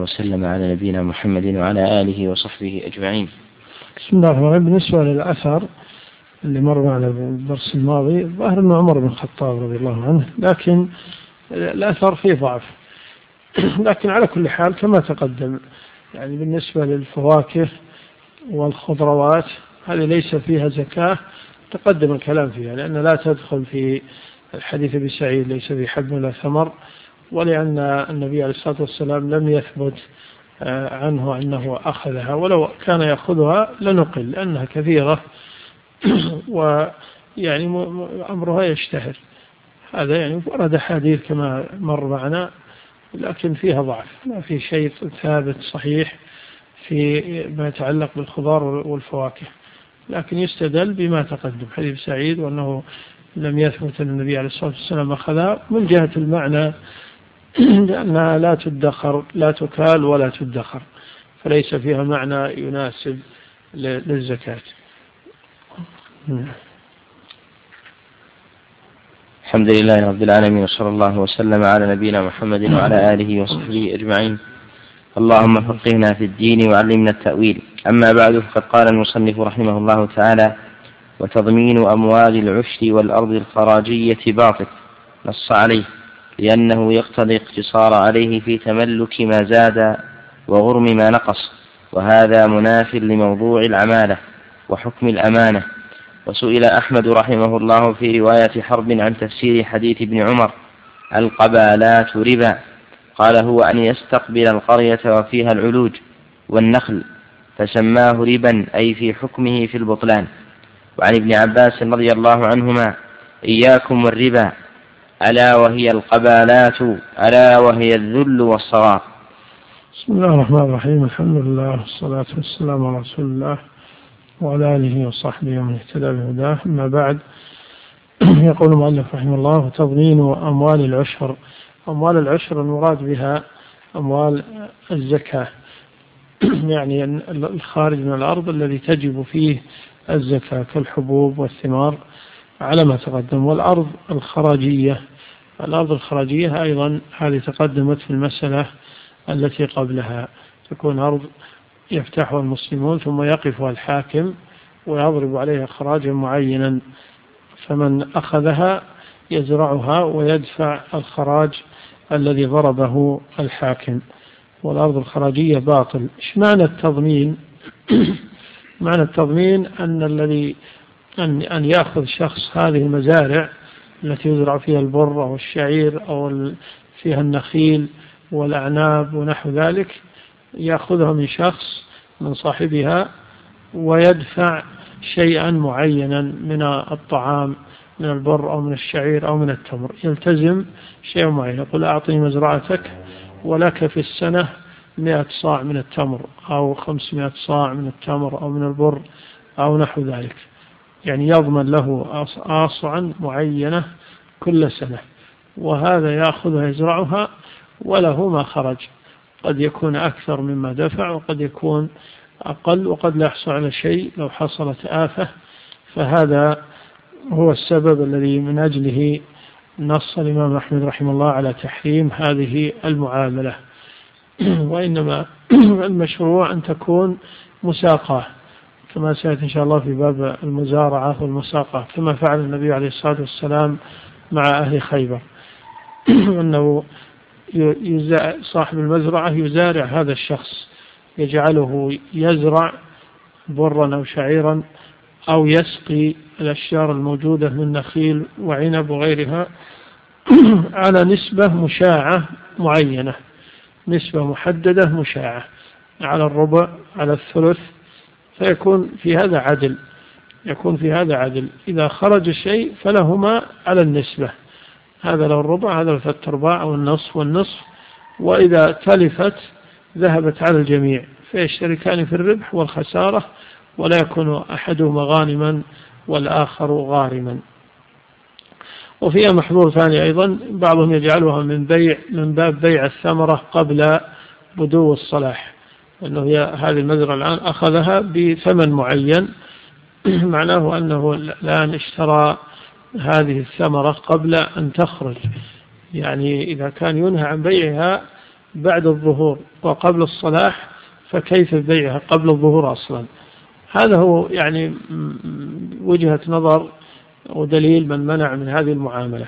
وسلم على نبينا محمد وعلى آله وصحبه أجمعين. بسم الله الرحمن الرحيم. بالنسبة للأثر اللي مر معنا بالدرس الماضي، ظاهر أن عمر بن الخطاب رضي الله عنه، لكن الأثر فيه ضعف. لكن على كل حال كما تقدم، يعني بالنسبة للفواكه والخضروات هذه ليس فيها زكاة، تقدم الكلام فيها، لأن لا تدخل في الحديث أبي سعيد ليس في حب ولا ثمر، ولأن النبي عليه الصلاة والسلام لم يثبت عنه أنه أخذها، ولو كان يأخذها لنقل لأنها كثيرة ويعني أمرها يشتهر. هذا يعني ورد حديث كما مر معنا، لكن فيها ضعف، ما في شيء ثابت صحيح في ما يتعلق بالخضار والفواكه، لكن يستدل بما تقدم حديث سعيد وأنه لم يثبت أن النبي عليه الصلاة والسلام أخذها، من جهة المعنى لأنها لا تدخر، لا تكال ولا تدخر، فليس فيها معنى يناسب للزكاة. الحمد لله رب العالمين، وصلى الله وسلم على نبينا محمد وعلى آله وصحبه أجمعين. اللهم فقهنا في الدين وعلمنا التأويل. أما بعد، فقد قال المصنف رحمه الله تعالى: وتضمين أموال العشر والأرض الخراجية باطل، نص عليه لأنه يقتضي اقتصار عليه في تملك ما زاد وغرم ما نقص، وهذا مناف لموضوع العمالة وحكم الأمانة. وسئل أحمد رحمه الله في رواية حرب عن تفسير حديث ابن عمر: القبالات ربا، قال: هو أن يستقبل القرية وفيها العلوج والنخل، فسماه ربا أي في حكمه في البطلان. وعن ابن عباس رضي الله عنهما: إياكم والربا، ألا وهي القبالات، ألا وهي الذل والصغار. بسم الله الرحمن الرحيم. الحمد لله والصلاة والسلام على رسول الله وعلى آله وصحبه ومن اهتدى بهداه. أما بعد، يقول المؤلف رحمه الله: وتضمين أموال العشر. أموال العشر المراد بها أموال الزكاة، يعني الخارج من الأرض الذي تجب فيه الزكاة كالحبوب والثمار على ما تقدم. والأرض الخراجية، الأرض الخراجية أيضا هذه تقدمت في المسألة التي قبلها، تكون أرض يفتحها المسلمون ثم يقفها الحاكم ويضرب عليها خراجا معينا، فمن أخذها يزرعها ويدفع الخراج الذي ضربه الحاكم. والأرض الخراجية باطل. إيش معنى التضمين؟ معنى التضمين أن الذي أن يأخذ شخص هذه المزارع التي يزرع فيها البر أو الشعير أو فيها النخيل والأعناب ونحو ذلك، يأخذها من شخص من صاحبها ويدفع شيئا معينا من الطعام، من البر أو من الشعير أو من التمر، يلتزم شيء معين، يقول: أعطني مزرعتك ولك في السنة 100 صاع من التمر أو 500 صاع من التمر أو من البر أو نحو ذلك، يعني يضمن له آصعا معينة كل سنة، وهذا يأخذها يزرعها وله ما خرج، قد يكون أكثر مما دفع وقد يكون أقل، وقد لا يحصل على شيء لو حصلت آفة. فهذا هو السبب الذي من أجله نص الإمام أحمد رحمه الله على تحريم هذه المعاملة. وإنما المشروع أن تكون مساقة، كما سيأتي إن شاء الله في باب المزارعة والمساقة، كما فعل النبي عليه الصلاة والسلام مع أهل خيبر، أنه صاحب المزرعة يزارع هذا الشخص، يجعله يزرع برا أو شعيرا أو يسقي الأشجار الموجودة من نخيل وعنب وغيرها على نسبة مشاعة معينة، نسبة محددة مشاعة، على الربع، على الثلث، فيكون في هذا عدل، يكون في هذا عدل. إذا خرج شيء فلهما على النسبة، هذا له الربع، هذا له 3/4 أو النصف والنصف، وإذا تلفت ذهبت على الجميع، فيشتركان في الربح والخسارة، ولا يكون أحدهما غانما والآخر غارما. وفيها محظور ثاني أيضا، بعضهم يجعلها من باب بيع الثمرة قبل بدو الصلاح، أنه هذه المزرعة الآن أخذها بثمن معين، معناه أنه الآن اشترى هذه الثمرة قبل أن تخرج، يعني إذا كان ينهى عن بيعها بعد الظهور وقبل الصلاح فكيف بيعها قبل الظهور أصلا؟ هذا هو يعني وجهة نظر ودليل من منع من هذه المعاملة.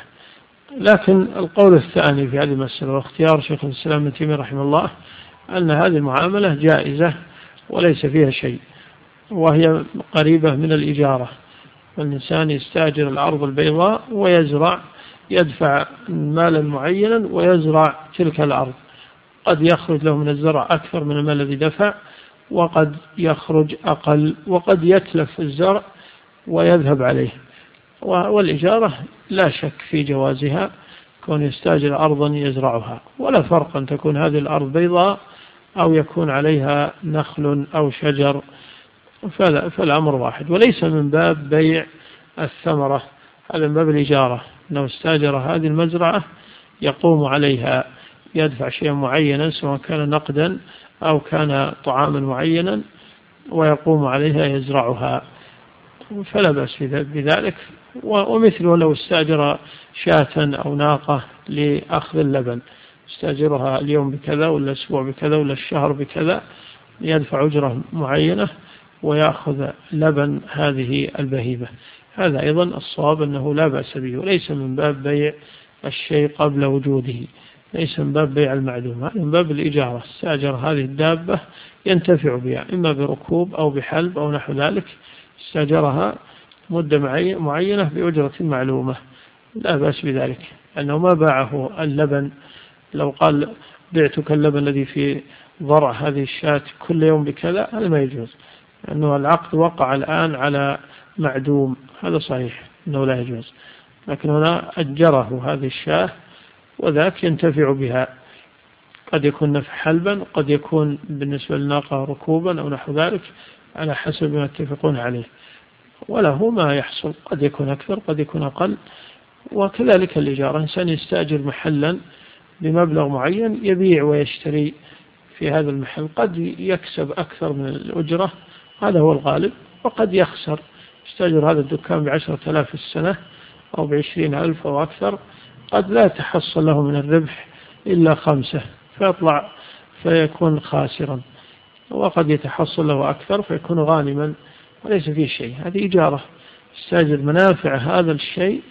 لكن القول الثاني في هذه المسألة واختيار شيخ الإسلام ابن تيمية رحمه الله أن هذه المعاملة جائزة وليس فيها شيء، وهي قريبة من الإجارة. الإنسان يستأجر الأرض البيضاء ويزرع، يدفع مالا معينا ويزرع تلك الأرض، قد يخرج له من الزرع أكثر من المال الذي دفع، وقد يخرج أقل، وقد يتلف الزرع ويذهب عليه. والإجارة لا شك في جوازها، كون يستأجر أرضا يزرعها، ولا فرق أن تكون هذه الأرض بيضاء أو يكون عليها نخل أو شجر، فالأمر واحد. وليس من باب بيع الثمرة، هذا من باب الإجارة، أنه استأجر هذه المزرعة يقوم عليها، يدفع شيئا معينا سواء كان نقدا أو كان طعاما معينا ويقوم عليها يزرعها، فلا بأس بذلك. ومثله لو استأجر شاة أو ناقة لأخذ اللبن، استأجرها اليوم بكذا ولا الأسبوع بكذا ولا الشهر بكذا، يدفع أجرة معينة ويأخذ لبن هذه البهيمة. هذا أيضا الصواب أنه لا بأس به، وليس من باب بيع الشيء قبل وجوده، ليس من باب بيع المعدوم، هذا من باب الإجارة. استأجر هذه الدابة ينتفع بها إما بركوب أو بحلب أو نحو ذلك، استأجرها مدة معينة بأجرة معلومة، لا بأس بذلك، أنه ما باعه اللبن. لو قال بعتك اللبن الذي في ضرع هذه الشاة كل يوم بكذا، هذا ما يجوز، لأنه العقد وقع الآن على معدوم، هذا صحيح أنه لا يجوز. لكن هنا أجره هذه الشاة وذاك ينتفع بها، قد يكون نفع حلبا، قد يكون بالنسبة للناقة ركوبا أو نحو ذلك، على حسب ما يتفقون عليه، وله ما يحصل، قد يكون أكثر قد يكون أقل. وكذلك الإجارة، إنسان يستأجر محلا بمبلغ معين يبيع ويشتري في هذا المحل، قد يكسب أكثر من الأجرة، هذا هو الغالب، وقد يخسر، يستأجر هذا الدكان ب10,000 في السنة أو ب20,000 أو أكثر، قد لا تحصل له من الربح إلا 5 فيطلع فيكون خاسرا، وقد يتحصل له أكثر فيكون غانما وليس فيه شيء. هذه إجارة، يستأجر منافع هذا الشيء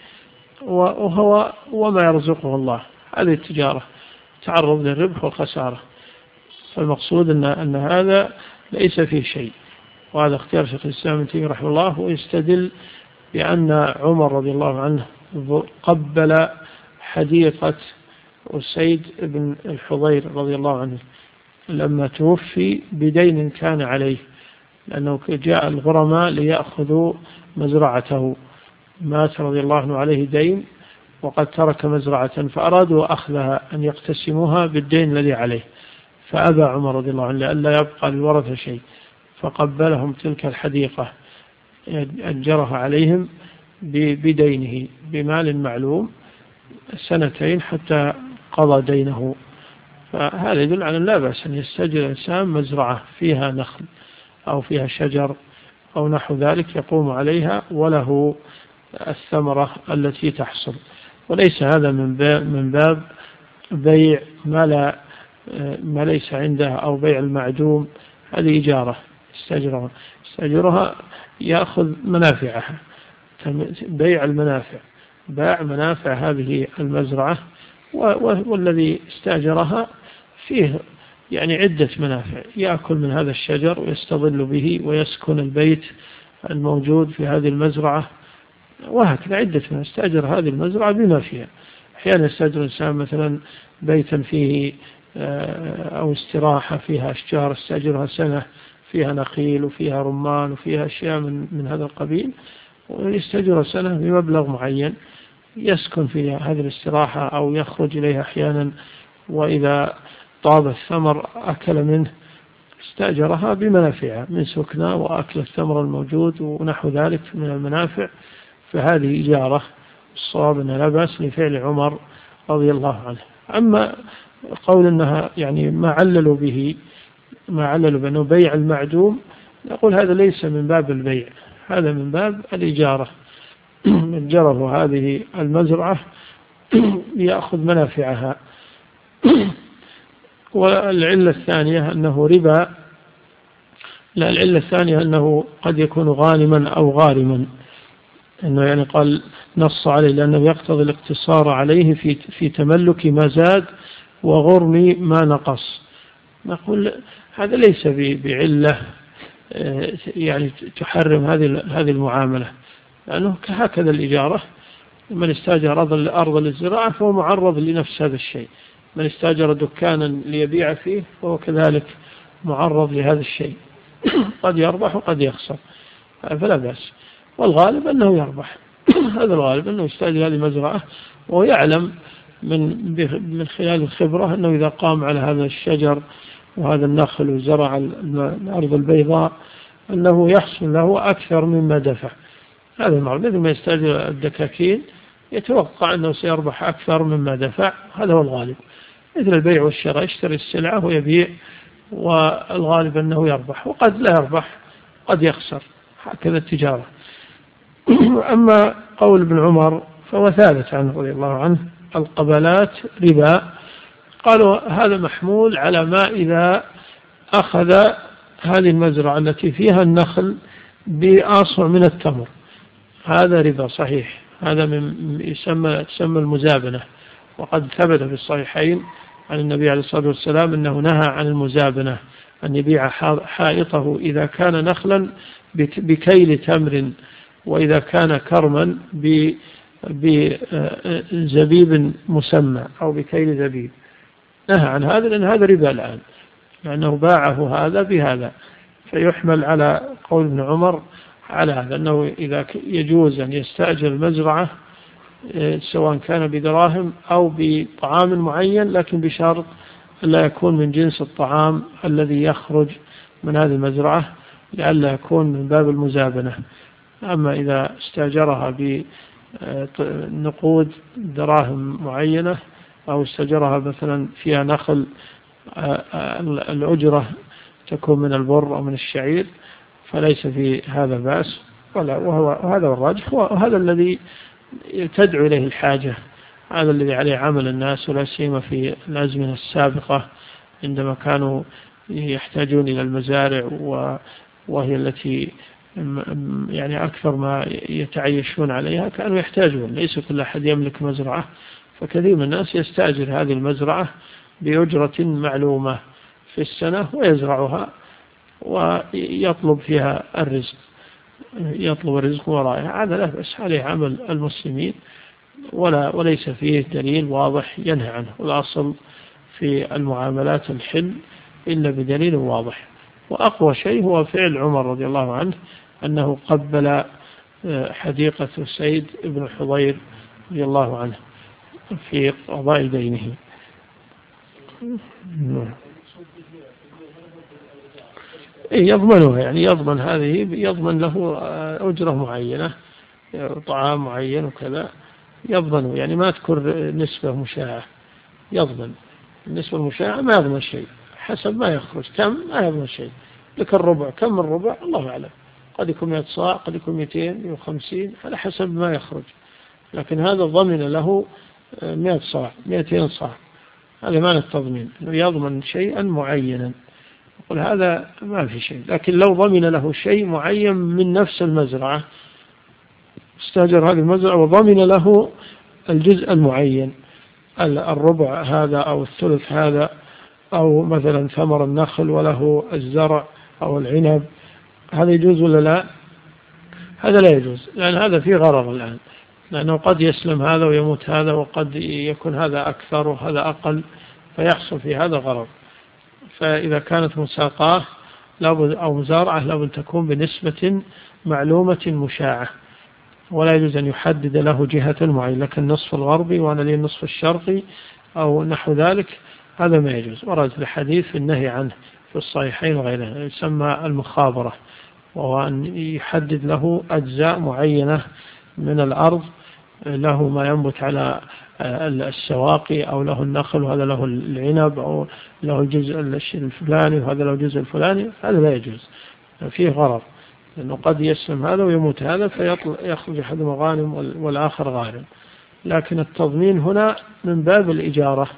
وهو وما يرزقه الله، هذه التجارة تعرض للربح والخسارة. فالمقصود أن هذا ليس فيه شيء، وهذا اختيار شيخ الإسلام ابن تيمية رحمه الله. ويستدل بأن عمر رضي الله عنه قبل حديقة أسيد بن الحضير رضي الله عنه لما توفي بدين كان عليه، لأنه جاء الغرماء ليأخذوا مزرعته، مات رضي الله عنه عليه دين وقد ترك مزرعة، فأرادوا أخذها أن يقتسموها بالدين الذي عليه، فأبى عمر رضي الله عنه لئلا يبقى للورثة شيء، فقبلهم تلك الحديقة، أجرها عليهم بدينه بمال معلوم 2 حتى قضى دينه. فهذا يدل على لا بأس أن يستأجر الإنسان مزرعة فيها نخل أو فيها شجر أو نحو ذلك يقوم عليها وله الثمرة التي تحصل، وليس هذا من باب بيع ما ليس عنده أو بيع المعدوم. هذه إجارة استأجرها يأخذ منافعها، بيع المنافع، باع منافع هذه المزرعة، والذي استأجرها فيه يعني عدة منافع، يأكل من هذا الشجر ويستظل به ويسكن البيت الموجود في هذه المزرعة، وهكذا عدة من استأجر هذه المزرعة بما فيها. أحيانا يستأجر الإنسان مثلا بيتا فيه أو استراحة فيها أشجار، استأجرها سنة فيها نخيل وفيها رمان وفيها أشياء من هذا القبيل، ويستأجر سنة بمبلغ معين يسكن فيها هذه الاستراحة أو يخرج إليها أحيانا، وإذا طاب الثمر أكل منه، استأجرها بمنافعها من سكنة وأكل الثمر الموجود ونحو ذلك من المنافع، فهذه إجارة. الصواب أنها لا بأس لفعل عمر رضي الله عنه. أما قول أنها يعني ما عللوا بأنه بيع المعدوم، نقول هذا ليس من باب البيع، هذا من باب الإجارة، أجره هذه المزرعة يأخذ منافعها. والعلة الثانية أنه ربا، لا، العلة الثانية أنه قد يكون غانما أو غارما، أنه يعني قال نص عليه لأنه يقتضي الاقتصار عليه في تملك ما زاد وغرم ما نقص. نقول هذا ليس بعلة يعني تحرم هذه المعاملة، لأنه هكذا الإجارة، من استاجر أرض للزراعة فهو معرض لنفس هذا الشيء، من استاجر دكانا ليبيع فيه فهو كذلك معرض لهذا الشيء، قد يربح وقد يخسر، فلا بأس. والغالب أنه يربح هذا الغالب أنه يستاجر هذه المزرعة ويعلم من خلال الخبرة أنه إذا قام على هذا الشجر وهذا النخل وزرع الأرض البيضاء أنه يحصل له أكثر مما دفع. هذا المعروف، مثل ما يستاجر الدكاكين يتوقع أنه سيربح أكثر مما دفع، هذا هو الغالب. مثل البيع والشراء، يشتري السلعة ويبيع والغالب أنه يربح وقد لا يربح، قد يخسر، هكذا التجارة. أما قول ابن عمر فهو ثابت عنه رضي الله عنه، القبلات ربا. قالوا هذا محمول على ما إذا أخذ هذه المزرعة التي فيها النخل بأصع من التمر، هذا ربا صحيح، هذا تسمى المزابنة. وقد ثبت في الصحيحين عن النبي عليه الصلاة والسلام أنه نهى عن المزابنة، أن يبيع حائطه إذا كان نخلا بكيل تمر، وإذا كان كرما بزبيب مسمى أو بكيل زبيب. نهى عن هذا لأن هذا ربا الآن، لأنه باعه هذا بهذا، فيحمل على قول ابن عمر على هذا، أنه إذا يجوز أن يستأجر المزرعة سواء كان بدراهم أو بطعام معين، لكن بشرط لا يكون من جنس الطعام الذي يخرج من هذه المزرعة لئلا يكون من باب المزابنة. أما إذا استأجرها بنقود دراهم معينة أو استأجرها مثلا فيها نخل الأجرة تكون من البر أو من الشعير فليس في هذا بأس، وهذا الراجح، وهذا الذي تدعو إليه الحاجة، هذا الذي عليه عمل الناس، ولا سيما في الأزمنة السابقة عندما كانوا يحتاجون إلى المزارع وهي التي يعني أكثر ما يتعيشون عليها، كانوا يحتاجون، ليس كل أحد يملك مزرعة، فكثير من الناس يستأجر هذه المزرعة بأجرة معلومة في السنة ويزرعها ويطلب فيها الرزق، يطلب الرزق ورائها، هذا لا بأس، عليه عمل المسلمين وليس فيه دليل واضح ينهى عنه. والأصل في المعاملات الحل إلا بدليل واضح. وأقوى شيء هو فعل عمر رضي الله عنه، أنه قبل حديقة سيد بن حضير رضي الله عنه في قضاء دينه. يضمنها، يعني يضمن هذه، يضمن له أجرة معينة، طعام معين وكذا، يضمنه، يعني ما تكون نسبة مشاعة، يضمن النسبة المشاعة، ما يضمن شيء، حسب ما يخرج كم ما يضمن شيء، لك الربع، كم الربع الله أعلم، قد يكون 100 صاع، قد يكون 200 150 على حسب ما يخرج، لكن هذا ضمن له 100 صاع 200 صاع، هذا معنى التضمين، أنه يضمن شيئا معينا. يقول هذا ما في شيء، لكن لو ضمن له شيء معين من نفس المزرعة، استأجر هذه المزرعة وضمن له الجزء المعين، الربع هذا أو الثلث هذا، أو مثلا ثمر النخل وله الزرع أو العنب، هذا يجوز ولا لا؟ هذا لا يجوز، لأن هذا فيه غرر الآن، لأنه قد يسلم هذا ويموت هذا، وقد يكون هذا أكثر وهذا أقل، فيحصل في هذا غرر. فإذا كانت مساقاه لابد أو مزارعة لابد تكون بنسبة معلومة مشاعة، ولا يجوز أن يحدد له جهة معينة، لكن النصف الغربي وأنا لي النصف الشرقي أو نحو ذلك، هذا ما يجوز. ورد الحديث في النهي عنه في الصحيحين وغيرها، يسمى المخابرة، وهو أن يحدد له أجزاء معينة من الأرض، له ما ينبت على السواقي، أو له النخل وهذا له العنب، أو له الجزء الفلاني وهذا له الجزء الفلاني، هذا لا يجوز، فيه غرر، لأنه قد يسلم هذا ويموت هذا فيخرج أحد مغانم والآخر غارم. لكن التضمين هنا من باب الإجارة،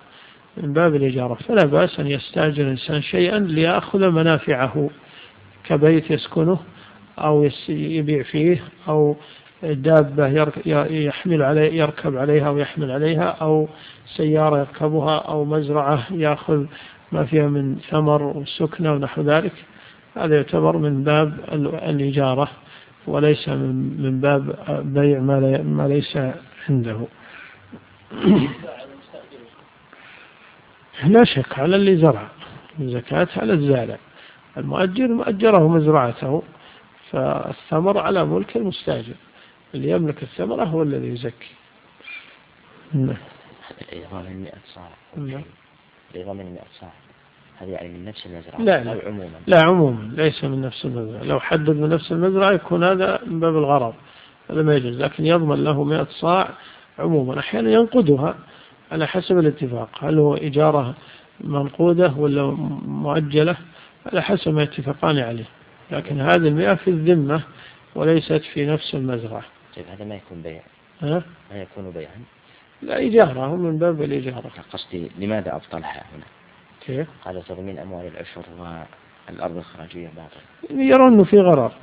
من باب الإجارة، فلا بأس أن يستأجر الإنسان شيئا ليأخذ منافعه كبيت يسكنه أو يبيع فيه، أو دابة يركب عليها ويحمل عليها، أو سيارة يركبها، أو مزرعة يأخذ ما فيها من ثمر وسكنة ونحو ذلك. هذا يعتبر من باب الإجارة وليس من باب بيع ما ليس عنده. لا شك على اللي زرع، الزكاة على الزارع. المؤجر مؤجره مزرعته، فالثمر على ملك المستأجر، اللي يملك الثمرة هو الذي يزكي. الإغامة من 100 صاع. الإغامة من 100 صاع هذه يعني من نفس المزرعة؟ لا عموما. لا عموما، ليس من نفس المزرعة. لو حدد من نفس المزرعة يكون هذا من باب الغرض، هذا ما يجوز. لكن يضمن له 100 صاع عموما. أحيانا ينقدها على حسب الاتفاق، هل هو إجارة منقودة ولا مؤجلة، على حسب ما يتفقان عليه. لكن هذه 100 في الذمة وليست في نفس المزرعة. طيب هذا ما يكون بيع؟ ما يكون بيعا؟ لا، إجارة، هم من باب الإجارة. قصدي لماذا أبطلها هنا؟ كيف؟ قال تضمين أموال العشر والأرض الخراجية باطل. يرون أنه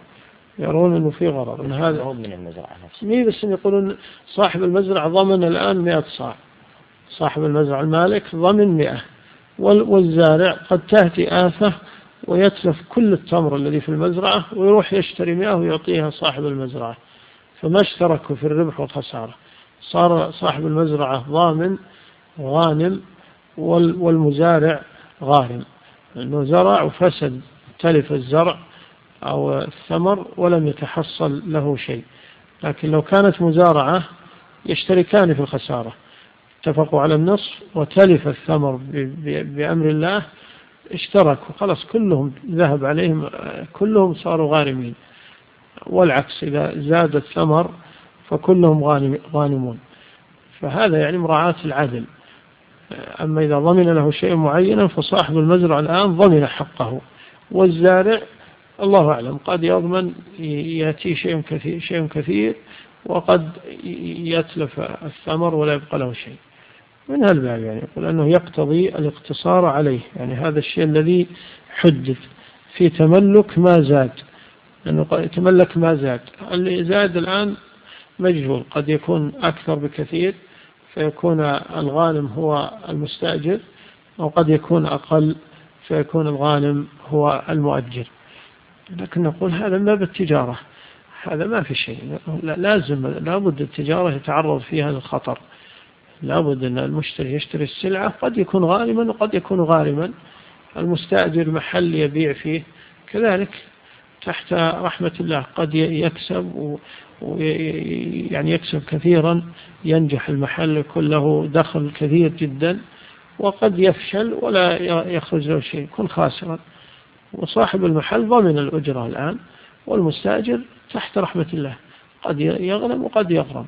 في غرر، أن هذا هو من المزرعة نفسه. مي بس يقولون صاحب المزرعة ضمن الآن 100 صاع، صاحب المزرعة المالك ضمن 100، والزارع قد تأتي آفة ويتلف كل التمر الذي في المزرعة ويروح يشتري 100 ويعطيها صاحب المزرعة، فما اشتركوا في الربح والخسارة. صار صاحب المزرعة ضامن غانم والمزارع غارم، لأنه زرع وفسد، تلف الزرع أو الثمر ولم يتحصل له شيء. لكن لو كانت مزارعة يشتركان في الخسارة، اتفقوا على النصف وتلف الثمر بأمر الله، اشتركوا خلاص، كلهم ذهب عليهم، كلهم صاروا غارمين. والعكس إذا زاد الثمر فكلهم غانمون. فهذا يعني مراعاة العدل. أما إذا ضمن له شيء معين فصاحب المزرعة الآن ضمن حقه، والزارع الله أعلم قد يضمن يأتي شيء كثير وقد يتلف الثمر ولا يبقى له شيء. من هالباب يعني يقول أنه يقتضي الاقتصار عليه، يعني هذا الشيء الذي حدث في تملك ما زاد، لأنه قد يتملك ما زاد. اللي زاد الآن مجهول، قد يكون أكثر بكثير فيكون الغانم هو المستأجر، وقد يكون أقل فيكون الغانم هو المؤجر. لكن نقول هذا ما بالتجارة، هذا ما في شيء، لابد التجارة يتعرض فيها للخطر، لابد أن المشتري يشتري السلعة قد يكون غانما وقد يكون غارما، المستأجر محل يبيع فيه كذلك تحت رحمة الله، قد يكسب يعني يكسب كثيرا، ينجح المحل يكون له دخل كثير جدا، وقد يفشل ولا يخرج له شيء، يكون خاسرا. وصاحب المحل ضمن الأجرة الآن، والمستأجر تحت رحمة الله قد يغنم وقد يغرم.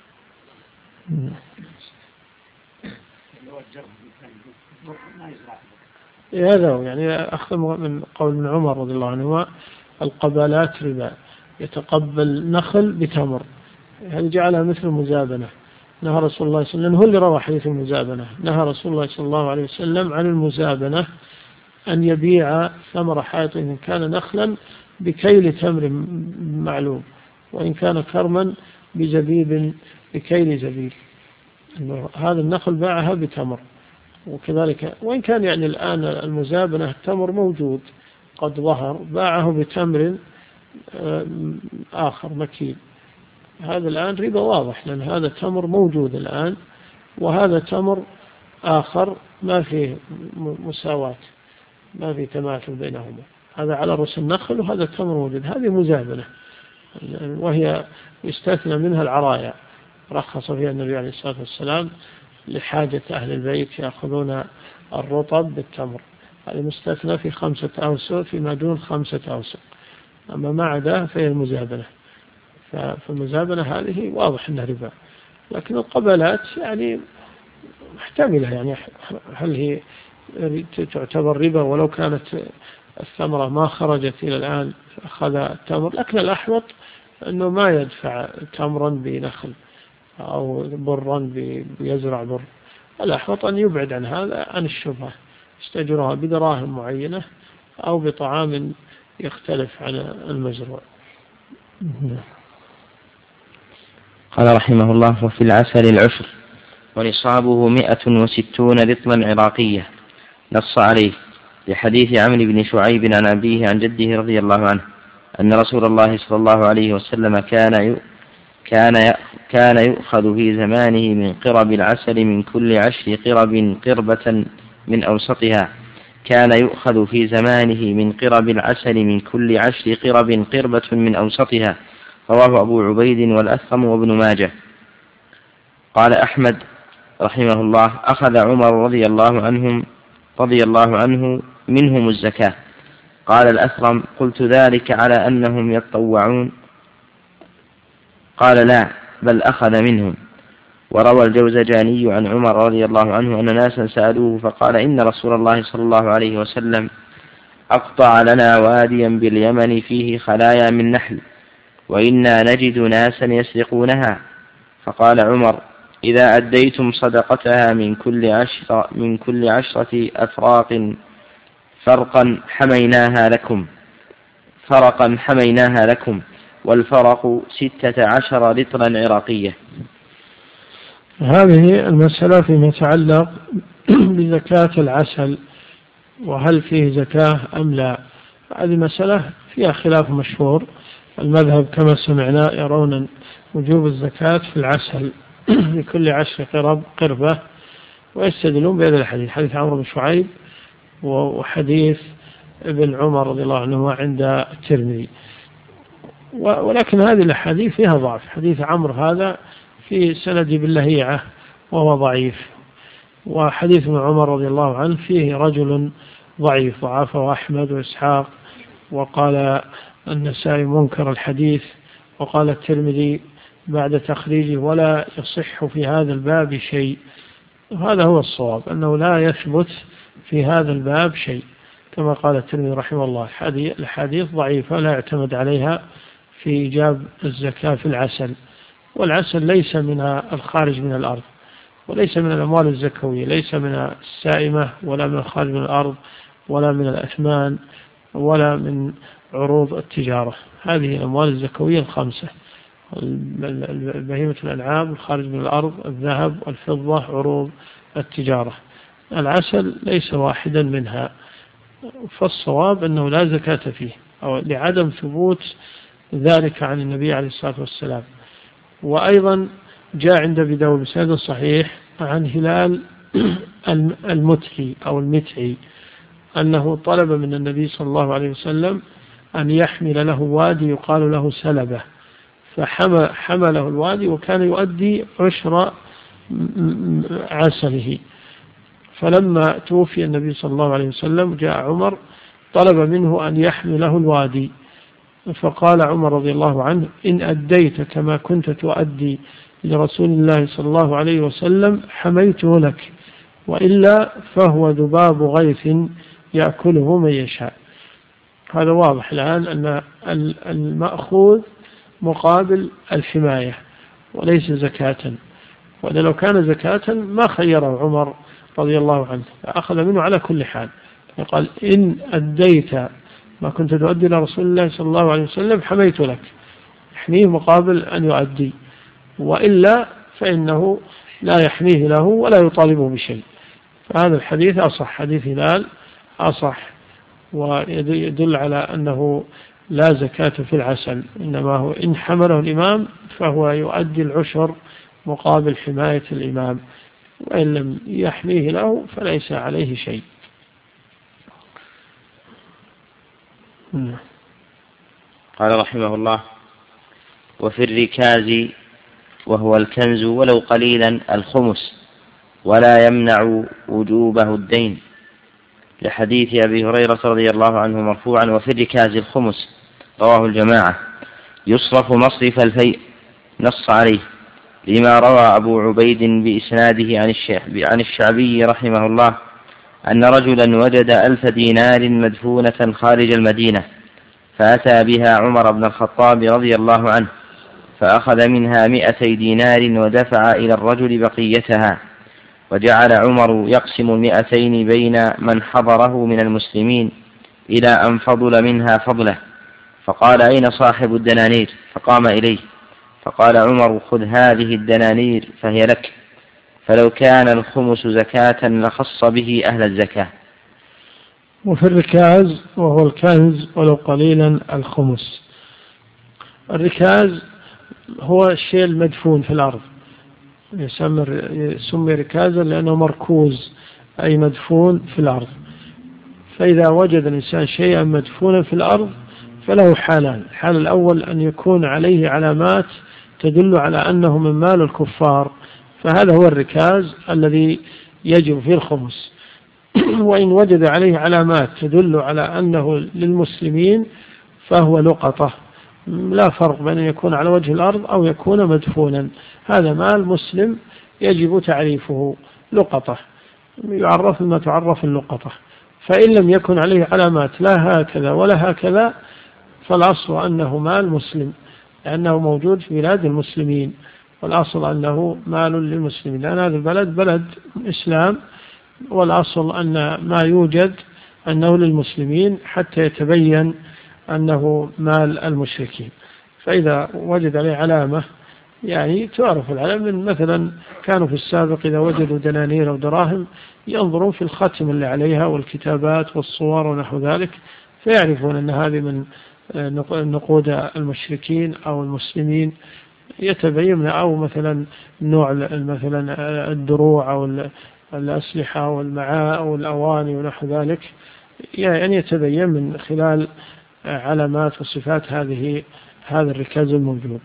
هذا يعني أخذ من قول ابن عمر رضي الله عنهما: القبلات ربا، يتقبل نخل بتمر، هل جعلها مثل المزابنة. نهى رسول الله صلى الله عليه وسلم، هو اللي روى حديث المزابنة، نهى رسول الله صلى الله عليه وسلم عن المزابنة، أن يبيع ثمر حائط إن كان نخلا بكيل تمر معلوم، وإن كان كرما بزبيب بكيل زبيب. هذا النخل باعها بتمر. وكذلك وإن كان يعني الآن المزابنة التمر موجود قد ظهر، باعه بتمر آخر مكيل، هذا الآن ربا واضح، لأن هذا تمر موجود الآن وهذا تمر آخر ما فيه مساواة، ما في تماثل بينهما، هذا على رؤوس النخل وهذا التمر موجود، هذه مزابنة، وهي يستثنى منها العرايا، رخص فيها النبي عليه الصلاة والسلام لحاجة أهل البيت يأخذون الرطب بالتمر، هذا مستثنى في 5 أوسق فيما دون 5 أوسق، أما ما عداه فهي المزابنة. فالمزابنة هذه واضح أنها ربا. لكن القبلات يعني محتملة، يعني هل هي تعتبر ربا ولو كانت الثمرة ما خرجت إلى الآن أخذ التمر. لكن الأحوط أنه ما يدفع تمرا بنخل أو برا بيزرع بر، الأحوط أن يبعد عن هذا، عن الشبهة، يستأجرها بدراهم معينة أو بطعام يختلف عن المزروع. قال رحمه الله: وفي العسل العشر ونصابه 160 رطلا عراقية، نص عليه لحديث عمرو بن شعيب عن أبيه عن جده رضي الله عنه أن رسول الله صلى الله عليه وسلم كان يؤخذ في زمانه من قرب العسل من كل 10 قرب قربة من أوسطها. كان يؤخذ في زمانه من قرب العسل من كل 10 قرب قربة من أوسطها. رواه أبو عبيد والأثقم وابن ماجه. قال أحمد رحمه الله: أخذ عمر رضي الله عنه منهم الزكاة. قال الأثرم: قلت ذلك على أنهم يتطوعون؟ قال: لا، بل أخذ منهم. وروى الجوزجاني عن عمر رضي الله عنه أن ناسا سألوه فقال: إن رسول الله صلى الله عليه وسلم أقطع لنا واديا باليمن فيه خلايا من نحل، وإنا نجد ناسا يسرقونها. فقال عمر: إذا أديتم صدقتها من كل 10 أفراق فرقا حميناها لكم، والفرق 16 رطلا عراقية. هذه المسألة فيما يتعلق بزكاة العسل وهل فيه زكاة أم لا، هذه مسألة فيها خلاف مشهور. المذهب كما سمعنا يرون وجوب الزكاة في العسل لكل 10 قربة، ويستدلون بهذا الحديث، حديث عمرو بن شعيب وحديث ابن عمر رضي الله عنهما عند الترمذي. ولكن هذه الأحاديث فيها ضعف. حديث عمرو هذا في سند باللهيعة وهو ضعيف، وحديث ابن عمر رضي الله عنه فيه رجل ضعيف ضعفه أحمد وإسحاق، وقال النسائي منكر الحديث، وقال الترمذي بعد تخريجه: ولا يصح في هذا الباب شيء. هذا هو الصواب، أنه لا يثبت في هذا الباب شيء، كما قال الترمذي رحمه الله: الحديث ضعيفة لا يعتمد عليها في إيجاب الزكاة في العسل. والعسل ليس من الخارج من الأرض، وليس من الأموال الزكوية، ليس من السائمة ولا من الخارج من الأرض ولا من الأثمان ولا من عروض التجارة. هذه الأموال الزكوية الخمسة: بهيمة الأنعام، الخارج من الأرض، الذهب، الفضة، عروض التجارة. العسل ليس واحدا منها، فالصواب أنه لا زكاة فيه، أو لعدم ثبوت ذلك عن النبي عليه الصلاة والسلام. وأيضا جاء عند أبي داود بسند صحيح عن هلال المتعي أو المتعي أنه طلب من النبي صلى الله عليه وسلم أن يحمل له وادي يقال له سلبة، فحمله الوادي وكان يؤدي 10 عسله. فلما توفي النبي صلى الله عليه وسلم جاء عمر طلب منه أن يحمله الوادي، فقال عمر رضي الله عنه: إن أديت كما كنت تؤدي لرسول الله صلى الله عليه وسلم حميته لك، وإلا فهو ذباب غيث يأكله من يشاء. هذا واضح الآن أن المأخوذ مقابل الحماية وليس زكاة، وإذا لو كان زكاة ما خيره عمر رضي الله عنه، فأخذ منه على كل حال. فقال: إن أديت ما كنت تؤدي لرسول الله صلى الله عليه وسلم حميت لك، يحميه مقابل أن يؤدي، وإلا فإنه لا يحميه له ولا يطالبه بشيء. فهذا الحديث أصح، حديث هلال أصح، ويدل على أنه لا زكاة في العسل، إنما هو إن حمله الإمام فهو يؤدي العشر مقابل حماية الإمام، وإن لم يحميه له فليس عليه شيء. قال رحمه الله: وفي الركاز وهو الكنز ولو قليلا الخمس، ولا يمنع وجوبه الدين، لحديث أبي هريرة رضي الله عنه مرفوعا: وفي الركاز الخمس. رواه الجماعة. يصرف مصرف الفيء، نص عليه لما روى أبو عبيد بإسناده عن الشعبي رحمه الله أن رجلا وجد 1000 دينار مدفونة خارج المدينة، فأتى بها عمر بن الخطاب رضي الله عنه، فأخذ منها 200 دينار ودفع إلى الرجل بقيتها، وجعل عمر يقسم 200 بين من حضره من المسلمين إلى أن فضل منها فضله، فقال: أين صاحب الدنانير؟ فقام إليه، فقال عمر: خذ هذه الدنانير فهي لك، فلو كان الخمس زكاة لخص به أهل الزكاة. وفي الركاز وهو الكنز ولو قليلا الخمس. الركاز هو الشيء المدفون في الأرض، يسمى ركازا لأنه مركوز أي مدفون في الأرض. فإذا وجد الإنسان شيئا مدفونا في الأرض فله حالان: الحال الأول أن يكون عليه علامات تدل على أنه من مال الكفار، فهذا هو الركاز الذي يجب فيه الخمس. وإن وجد عليه علامات تدل على أنه للمسلمين فهو لقطة، لا فرق بين أن يكون على وجه الأرض أو يكون مدفونا، هذا مال مسلم يجب تعريفه، لقطة يعرف ما تعرف اللقطة. فإن لم يكن عليه علامات لا هكذا ولا هكذا فالأصل أنه مال مسلم، لأنه موجود في بلاد المسلمين، والأصل أنه مال للمسلمين، لأن هذا البلد بلد إسلام، والأصل أن ما يوجد أنه للمسلمين حتى يتبين أنه مال المشركين. فإذا وجد عليه علامة يعني تعرف العلامة، مثلا كانوا في السابق إذا وجدوا دنانير أو دراهم ينظرون في الختم اللي عليها والكتابات والصور ونحو ذلك، فيعرفون أن هذه من نقود المشركين أو المسلمين، يتبين. أو مثلا نوع مثلا الدروع أو الأسلحة والمعاء والأواني ونحو ذلك، يعني يتبين من خلال علامات وصفات هذا الركاز الموجود.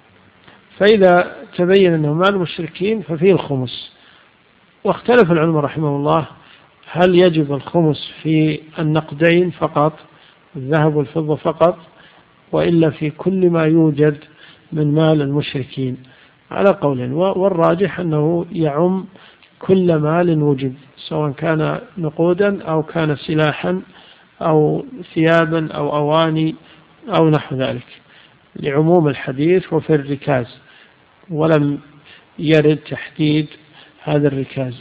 فإذا تبين أنه مال المشركين ففيه الخمس. واختلف العلماء رحمه الله هل يجب الخمس في النقدين فقط، الذهب والفضة فقط، وإلا في كل ما يوجد من مال المشركين، على قولين. والراجح أنه يعم كل مال وجد، سواء كان نقودا أو كان سلاحا أو ثيابا أو أواني أو نحو ذلك، لعموم الحديث وفي الركاز، ولم يرد تحديد هذا الركاز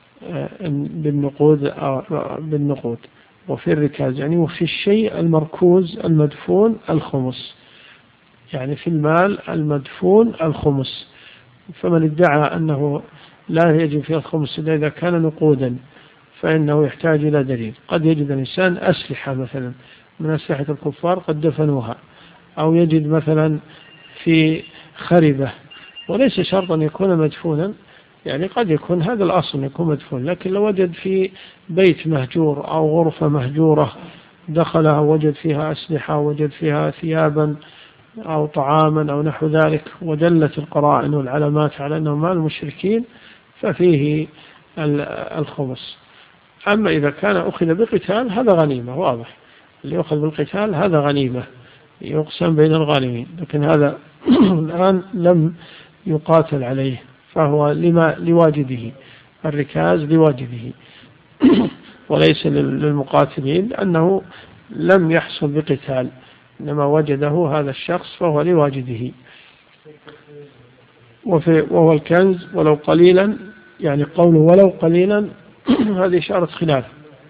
بالنقود وفي الركاز، يعني وفي الشيء المركوز المدفون الخمس، يعني في المال المدفون الخمس. فمن ادعى أنه لا يجب فيه الخمس إلا إذا كان نقودا فإنه يحتاج إلى دليل. قد يجد الإنسان أسلحة مثلا من أسلحة الكفار قد دفنوها، أو يجد مثلا في خربة، وليس شرطا أن يكون مدفونا، يعني قد يكون هذا الأصل يكون مدفون، لكن لو وجد في بيت مهجور أو غرفة مهجورة دخلها وجد فيها أسلحة ووجد فيها ثيابا أو طعاما أو نحو ذلك، ودلت القرائن والعلامات على أنه مال المشركين ففيه الخمس. أما إذا كان أخذ بقتال هذا غنيمة، واضح، اللي يأخذ بالقتال هذا غنيمة يقسم بين الغانمين، لكن هذا الآن لم يقاتل عليه فهو لواجده، الركاز لواجده وليس للمقاتلين، لأنه لم يحصل بقتال، إنما وجده هذا الشخص فهو لواجده. وهو الكنز ولو قليلا، يعني قوله ولو قليلا هذه إشارة خلاف،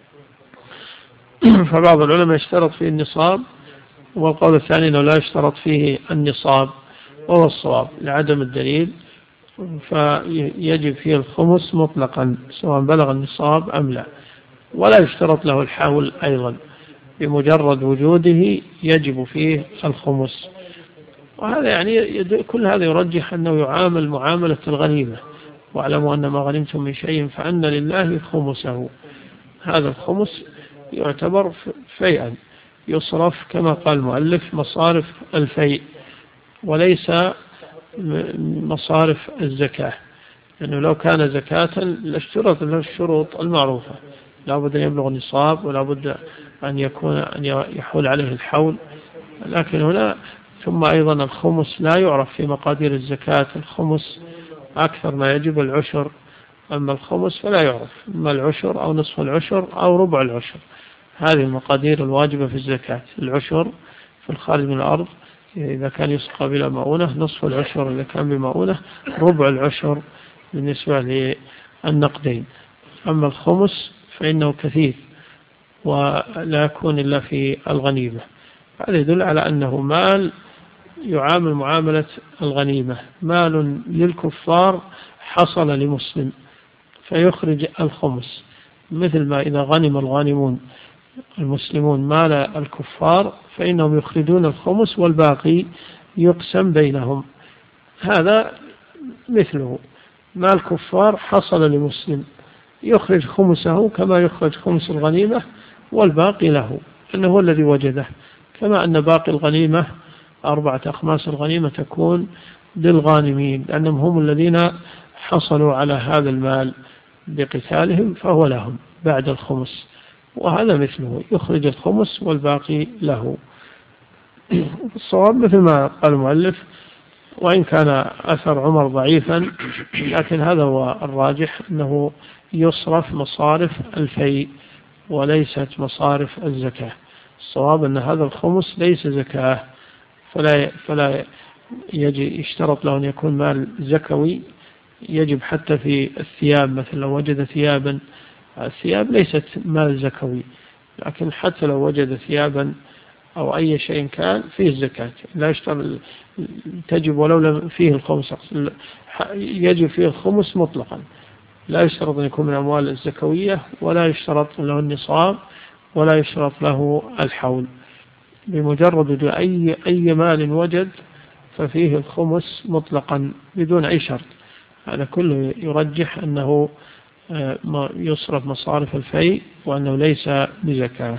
فبعض العلماء يشترط فيه النصاب، والقول الثاني أنه لا يشترط فيه النصاب، وهو الصواب لعدم الدليل، فيجب فيه الخمس مطلقا سواء بلغ النصاب أم لا، ولا يشترط له الحول أيضا، بمجرد وجوده يجب فيه الخمس. وهذا يعني كل هذا يرجح أنه يعامل معاملة الغنيمة، واعلموا أن ما غنمتم من شيء فأن لله خمسه. هذا الخمس يعتبر فيئا يصرف كما قال المؤلف مصارف الفيء، وليس مصارف الزكاة، لأنه لو كان زكاة لاشترط له الشروط المعروفة، لا بد أن يبلغ النصاب ولا بد أن يحول عليه الحول. لكن هنا ثم أيضا الخمس لا يعرف في مقادير الزكاة، الخمس أكثر ما يجب العشر، أما الخمس فلا يعرف، إما العشر أو نصف العشر أو ربع العشر، هذه المقادير الواجبة في الزكاة. العشر في الخارج من الأرض إذا كان يسقى بلا مؤونة، نصف العشر إذا كان بمؤونة، ربع العشر بالنسبة النقدين. أما الخمس فإنه كثير ولا يكون إلا في الغنيمة. هذا يدل على أنه مال يعامل معاملة الغنيمة، مال للكفار حصل لمسلم فيخرج الخمس، مثل ما إذا غنم الغانمون المسلمون مال الكفار فإنهم يخرجون الخمس والباقي يقسم بينهم. هذا مثله، مال كفار حصل لمسلم يخرج خمسه كما يخرج خمس الغنيمة والباقي له، أنه هو الذي وجده، كما أن باقي الغنيمة 4 أخماس الغنيمة تكون للغانمين لأنهم هم الذين حصلوا على هذا المال بقتالهم فهو لهم بعد الخمس. وهذا مثله، يخرج الخمس والباقي له. الصواب مثل ما قال المؤلف، وإن كان أثر عمر ضعيفا لكن هذا هو الراجح، أنه يصرف مصارف الفيء وليست مصارف الزكاة. الصواب أن هذا الخمس ليس زكاة، فلا يشترط له أن يكون مال زكوي. يجب حتى في الثياب، مثلا لو وجد ثيابا، الثياب ليست مال زكوي، لكن حتى لو وجد ثيابا أو أي شيء كان فيه الزكاة لا يشترط، تجب ولو لم فيه الخمس، يجب فيه الخمس مطلقا، لا يشترط أن يكون من الأموال الزكوية، ولا يشترط له النصاب، ولا يشترط له الحول. بمجرد أي مال وجد ففيه الخمس مطلقا بدون أي شرط. هذا كله يرجح أنه يصرف مصارف الفيء وأنه ليس بزكاة.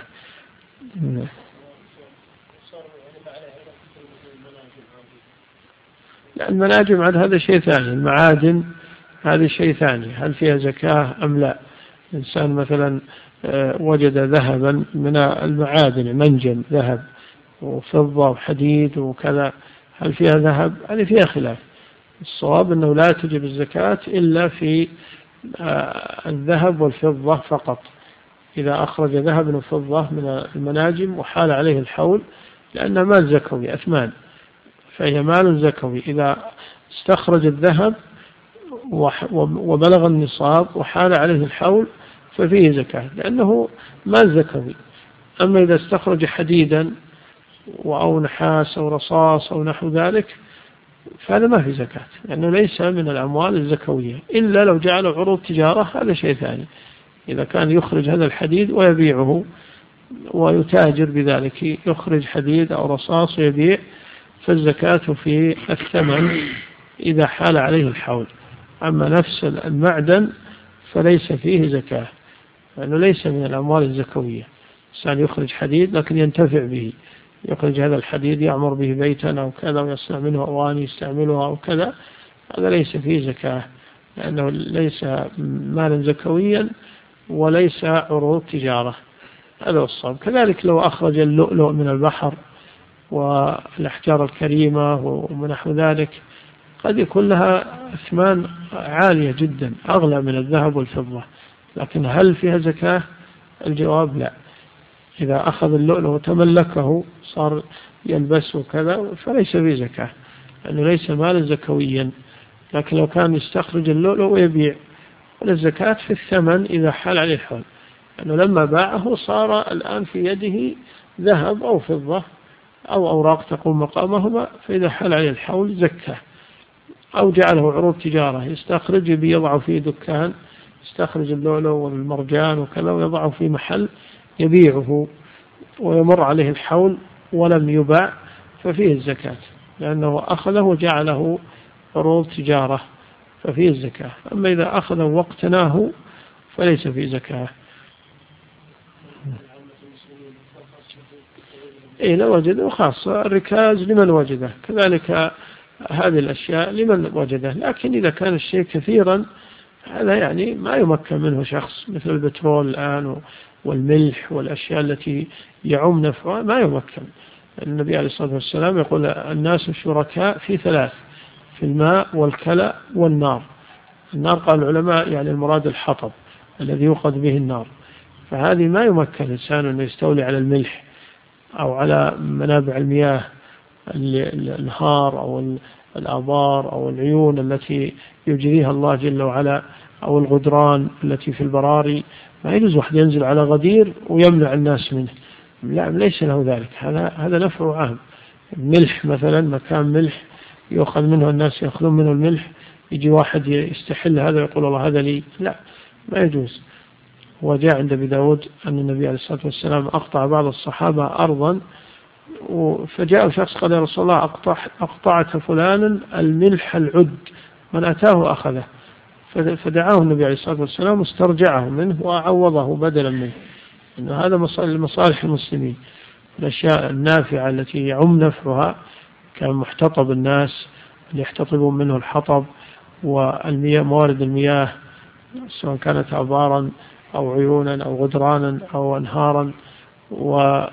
المناجم عاد هذا شيء ثاني، المعادن هذا شيء ثاني، هل فيها زكاة أم لا؟ إنسان مثلا وجد ذهبا من المعادن، منجم ذهب وفضة وحديد وكذا، هل فيها ذهب؟ هذه فيها خلاف. الصواب أنه لا تجب الزكاة إلا في الذهب والفضة فقط. إذا أخرج ذهب وفضة من المناجم وحال عليه الحول، لأنه مال زكوي أثمان، فهي مال زكوي، إذا استخرج الذهب وبلغ النصاب وحال عليه الحول ففيه زكاة لأنه مال زكوي. أما إذا استخرج حديدا أو نحاس أو رصاص أو نحو ذلك فهذا ما في زكاة، لأنه ليس من الأموال الزكوية، إلا لو جعل عروض تجارة، هذا شيء ثاني. إذا كان يخرج هذا الحديد ويبيعه ويتاجر بذلك، يخرج حديد أو رصاص ويبيع، فالزكاة في الثمن إذا حال عليه الحول. أما نفس المعدن فليس فيه زكاة، لأنه ليس من الأموال الزكوية. الإنسان يخرج حديد لكن ينتفع به، يخرج هذا الحديد يعمر به بيتا أو كذا ويصنع منه أواني يستعملها أو كذا، هذا ليس فيه زكاة، لأنه ليس مالا زكويا وليس عروض تجارة. هذا هو الصواب. كذلك لو أخرج اللؤلؤ من البحر والأحجار الكريمة ونحو ذلك، قد يكون لها أثمان عالية جدا أغلى من الذهب والفضة، لكن هل فيها زكاة؟ الجواب لا. إذا أخذ اللؤلؤ وتملكه صار يلبسه كذا فليس فيه زكاة، لأنه ليس مالا زكويا. لكن لو كان يستخرج اللؤلؤ ويبيع، الزكاة في الثمن إذا حال عليه الحول، لأنه لما باعه صار الآن في يده ذهب أو فضة أو أوراق تقوم مقامهما، فإذا حال عليه الحول زكاه. أو جعله عروض تجارة يستخرج بيضعه في دكان، يستخرج اللؤلؤ والمرجان وكذا ويضعه في محل يبيعه ويمر عليه الحول ولم يباع، ففيه الزكاة، لأنه أخذه وجعله عروض تجارة ففيه الزكاة. أما إذا أخذه واقتناه فليس فيه زكاة. لو وجده خاصة، الركاز لمن وجده، كذلك هذه الأشياء لمن وجده. لكن إذا كان الشيء كثيرا، هذا يعني ما يمكن منه شخص، مثل البترول الآن والملح والأشياء التي يعم نفعها ما يمكن. النبي عليه الصلاة والسلام يقول الناس شركاء في 3: في الماء والكلى والنار. النار قال العلماء يعني المراد الحطب الذي يوقد به النار، فهذه ما يمكن الإنسان أن يستولي على الملح أو على منابع المياه، الأنهار أو الآبار أو العيون التي يجريها الله جل وعلا أو الغدران التي في البراري، ما يجوز واحد ينزل على غدير ويمنع الناس منه، لا ليس له ذلك، هذا نفع عام. ملح مثلا، مكان ملح يأخذ منه الناس، يأخذون منه الملح، يجي واحد يستحل هذا يقول الله هذا لي، لا ما يجوز. وجاء عند أبي داود أن النبي عليه الصلاة والسلام أقطع بعض الصحابة أرضا، فجاء شخص قال يا رسول الله أقطعت فلانا الملح العد، من أتاه أخذه، فدعاه النبي عليه الصلاة والسلام واسترجعه منه وعوضه بدلا منه. إنه هذا مصالح المسلمين، الأشياء النافعة التي يعم نفعها، كان محتطب الناس اللي يحتطبون منه الحطب والمياه، موارد المياه سواء كانت آبارا أو عيونا أو غدرانا أو أنهارا ونحو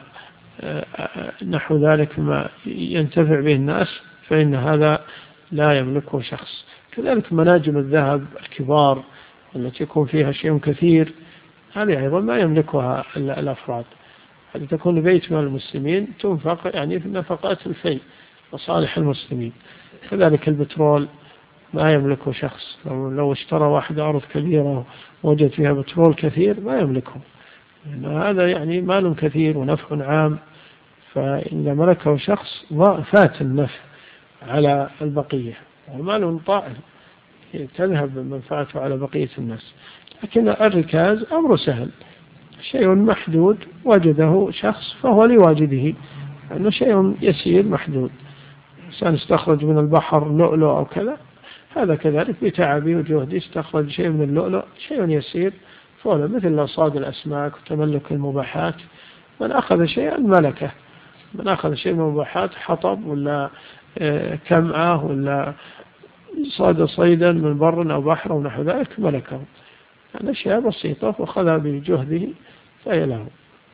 ذلك ما ينتفع به الناس، فإن هذا لا يملكه شخص. كذلك مناجم الذهب الكبار التي يكون فيها شيء كثير، هذه أيضا ما يملكها الأفراد، هذه تكون بيت مال المسلمين تنفق يعني في نفقات الفيء مصالح المسلمين. كذلك البترول ما يملكه شخص، لو اشترى واحد أرض كبيرة وجد فيها بترول كثير ما يملكه، هذا يعني مال كثير ونفع عام، فإذا ملكه شخص فات النفع على البقية، ومال طائل تذهب منفعته على بقية الناس. لكن الركاز أمر سهل، شيء محدود وجده شخص فهو لواجده، لأنه شيء يسير محدود. إنسان استخرج من البحر لؤلؤ أو كذا، هذا كذلك بتعبه وجهده استخرج شيء من اللؤلؤ، شيء يسير، فهو مثل أصاد الأسماك وتملك المباحات. من أخذ شيئا ملكه، من أخذ شيء من المباحات حطب ولا كمعة ولا صاد صيدا من بر أو بحر أو نحو ذلك ملكه، يعني أشياء بسيطة وخذها بجهده فهي له.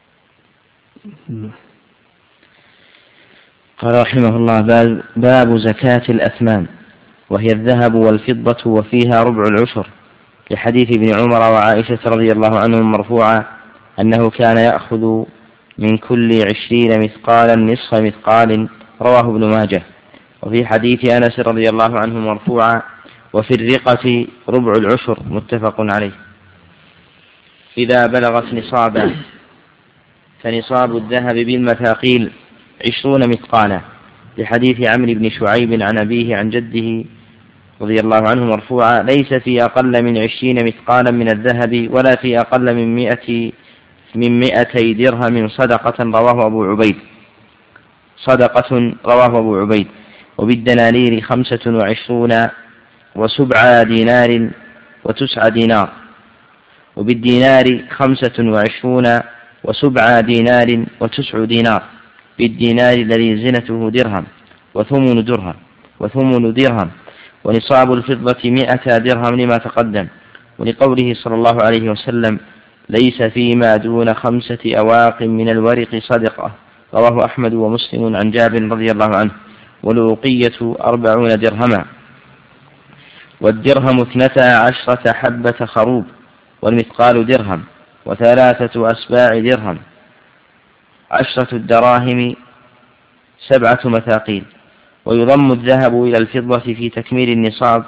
قال رحمه الله: باب زكاة الأثمان، وهي الذهب والفضة وفيها ربع العشر، لحديث ابن عمر وعائشة رضي الله عنهم مرفوعا أنه كان يأخذ من كل 20 مثقالا نصف مثقال، رواه ابن ماجه. وفي حديث أنس رضي الله عنه مرفوعا: وفي الرقة ربع العشر، متفق عليه. إذا بلغت نصابا، فنصاب الذهب بالمثاقيل 20 مثقالا، لحديث عمرو بن شعيب عن أبيه عن جده رضي الله عنه مرفوعا: ليس في أقل من 20 مثقالا من الذهب ولا في أقل من 200 درهم صدقة، رواه أبو عبيد. وبالدنانير 25 و7 دينار و9 دينار، وبالدينار 25 و7 دينار و9 دينار، بالدينار الذي زنته درهم وثمن درهم. ونصاب الفضة 100 درهم لما تقدم، ولقوله صلى الله عليه وسلم: ليس فيما دون 5 أواق من الورق صدقة، رواه أحمد ومسلم عن جابر رضي الله عنه. والوقية 40 درهما، والدرهم 12 حبة خروب، والمثقال درهم، و3 أسباع درهم، 10 الدراهم 7 مثاقيل. ويضم الذهب إلى الفضة في تكميل النصاب،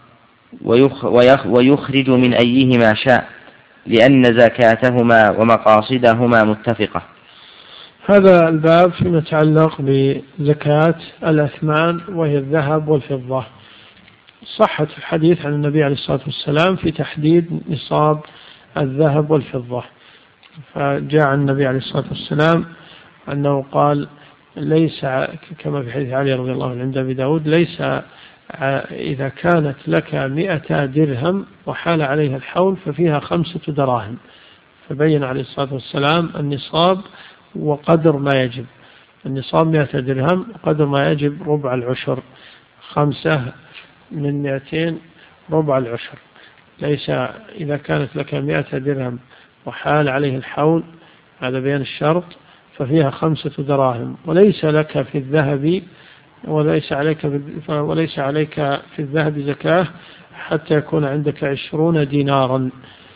ويخرج من أيهما شاء، لأن زكاتهما ومقاصدهما متفقة. هذا الباب فيما يتعلق بزكاة الأثمان وهي الذهب والفضة. صحت الحديث عن النبي عليه الصلاة والسلام في تحديد نصاب الذهب والفضة، فجاء عن النبي عليه الصلاة والسلام أنه قال: ليس كما في حديث علي رضي الله عنه عند أبي داود: ليس إذا كانت لك 100 درهم وحال عليها الحول ففيها 5 دراهم. فبين عليه الصلاة والسلام النصاب وقدر ما يجب. النصاب 100 درهم وقدر ما يجب ربع العشر، 5 من 200 ربع العشر. ليس إذا كانت لك 100 درهم وحال عليه الحول، هذا بين الشرط، ففيها 5 دراهم. وليس لك في الذهب وليس عليك في الذهب زكاة حتى يكون عندك 20 دينارا.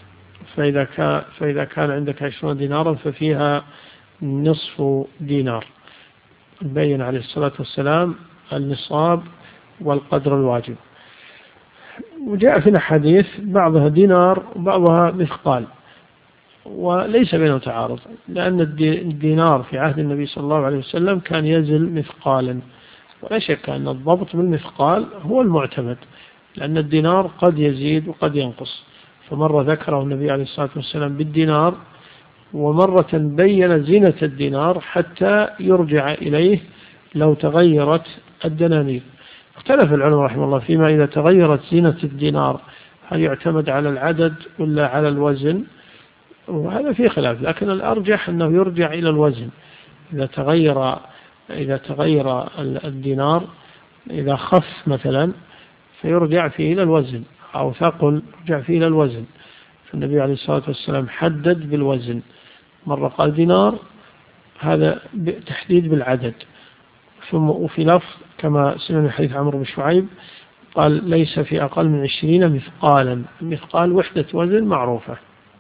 فإذا كان عندك 20 دينارا ففيها نصف دينار. بين عليه الصلاة والسلام النصاب والقدر الواجب. وجاء في الحديث بعضها دينار وبعضها مثقال، وليس بينه تعارض، لأن الدينار في عهد النبي صلى الله عليه وسلم كان يزن مثقالا، ولا شك أن الضبط بالمثقال هو المعتمد، لأن الدينار قد يزيد وقد ينقص. فمرة ذكره النبي عليه الصلاة والسلام بالدينار، ومرة بين زينة الدينار حتى يرجع إليه لو تغيرت الدنانير. اختلف العلماء رحمه الله فيما إذا تغيرت زينة الدينار هل يعتمد على العدد ولا على الوزن، وهذا فيه خلاف، لكن الأرجح أنه يرجع إلى الوزن. إذا تغير الدينار، إذا خف مثلا فيرجع فيه إلى الوزن، أو ثقل يرجع فيه إلى الوزن. فالنبي عليه الصلاة والسلام حدد بالوزن، مرة قال دينار، هذا تحديد بالعدد. ثم وفي لفظ كما سمعنا حديث عمرو بن شعيب قال ليس في أقل من 20 مثقالا، مثقال وحدة وزن معروفة.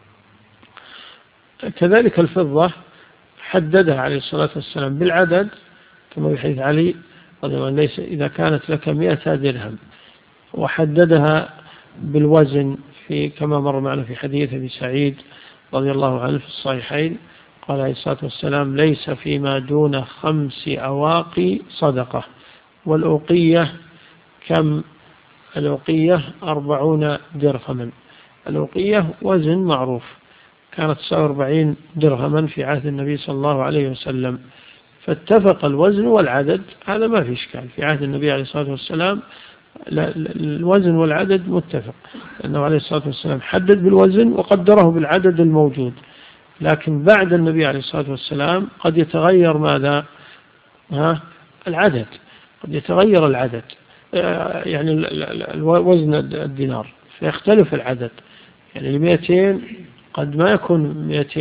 كذلك الفضة حددها عليه الصلاة والسلام بالعدد، كما في حديث علي رضي الله عنه ليس إذا كانت لك 100 درهم، وحددها بالوزن في كما مر معنا في حديث أبي سعيد رضي الله عنه في الصحيحين، قال عليه الصلاة والسلام ليس فيما دون 5 أواقي صدقة. والأوقية كم؟ الأوقية 40 درهما. الأوقية وزن معروف، كانت 49 درهما في عهد النبي صلى الله عليه وسلم، فاتفق الوزن والعدد، هذا ما في إشكال. في عهد النبي عليه الصلاة والسلام الوزن والعدد متفق، لأنه عليه الصلاة والسلام حدد بالوزن وقدره بالعدد الموجود. لكن بعد النبي عليه الصلاة والسلام قد يتغير ماذا؟ العدد، قد يتغير العدد، يعني وزن الدينار فيختلف العدد، يعني 200 قد ما يكون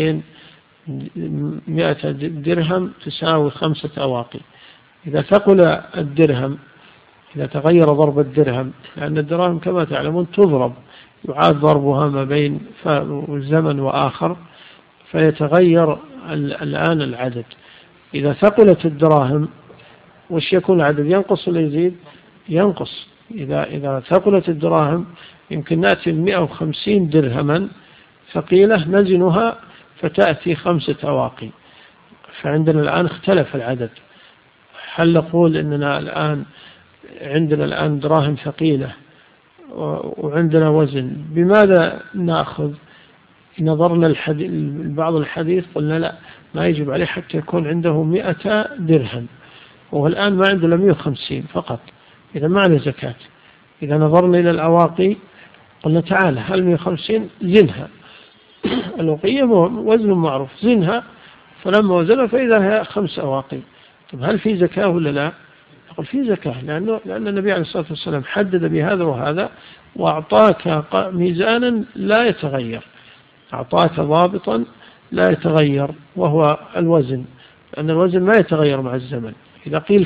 100 درهم تساوي 5 أواقي. إذا ثقل الدرهم، إذا تغير ضرب الدرهم، لأن الدراهم كما تعلمون تضرب، يعاد ضربها ما بين زمن وآخر، فيتغير الآن العدد. إذا ثقلت الدراهم وش يكون العدد؟ ينقص ولا يزيد؟ ينقص. إذا ثقلت الدراهم يمكن نأتي 150 درهما ثقيلة نزنها فتأتي 5 أواقي، فعندنا الآن اختلف العدد. هل نقول إننا الآن عندنا الآن دراهم ثقيلة وعندنا وزن، بماذا نأخذ؟ نظرنا بعض الحديث قلنا لا، ما يجب عليه حتى يكون عنده 100 درهم، وهو الآن ما عنده 150 فقط، إذا ما عليه زكاة. إذا نظرنا إلى الأواقي قلنا تعالى هل 150 زنها، الوقية وزن معروف، زنها، فلما وزنها فإذا هي 5 أواقي. طب هل في زكاة ولا لا؟ يقول في زكاة، لأن النبي عليه الصلاة والسلام حدد بهذا وهذا، وأعطاك ميزانا لا يتغير، أعطاك ضابطا لا يتغير وهو الوزن، لأن الوزن ما يتغير مع الزمن. إذا قيل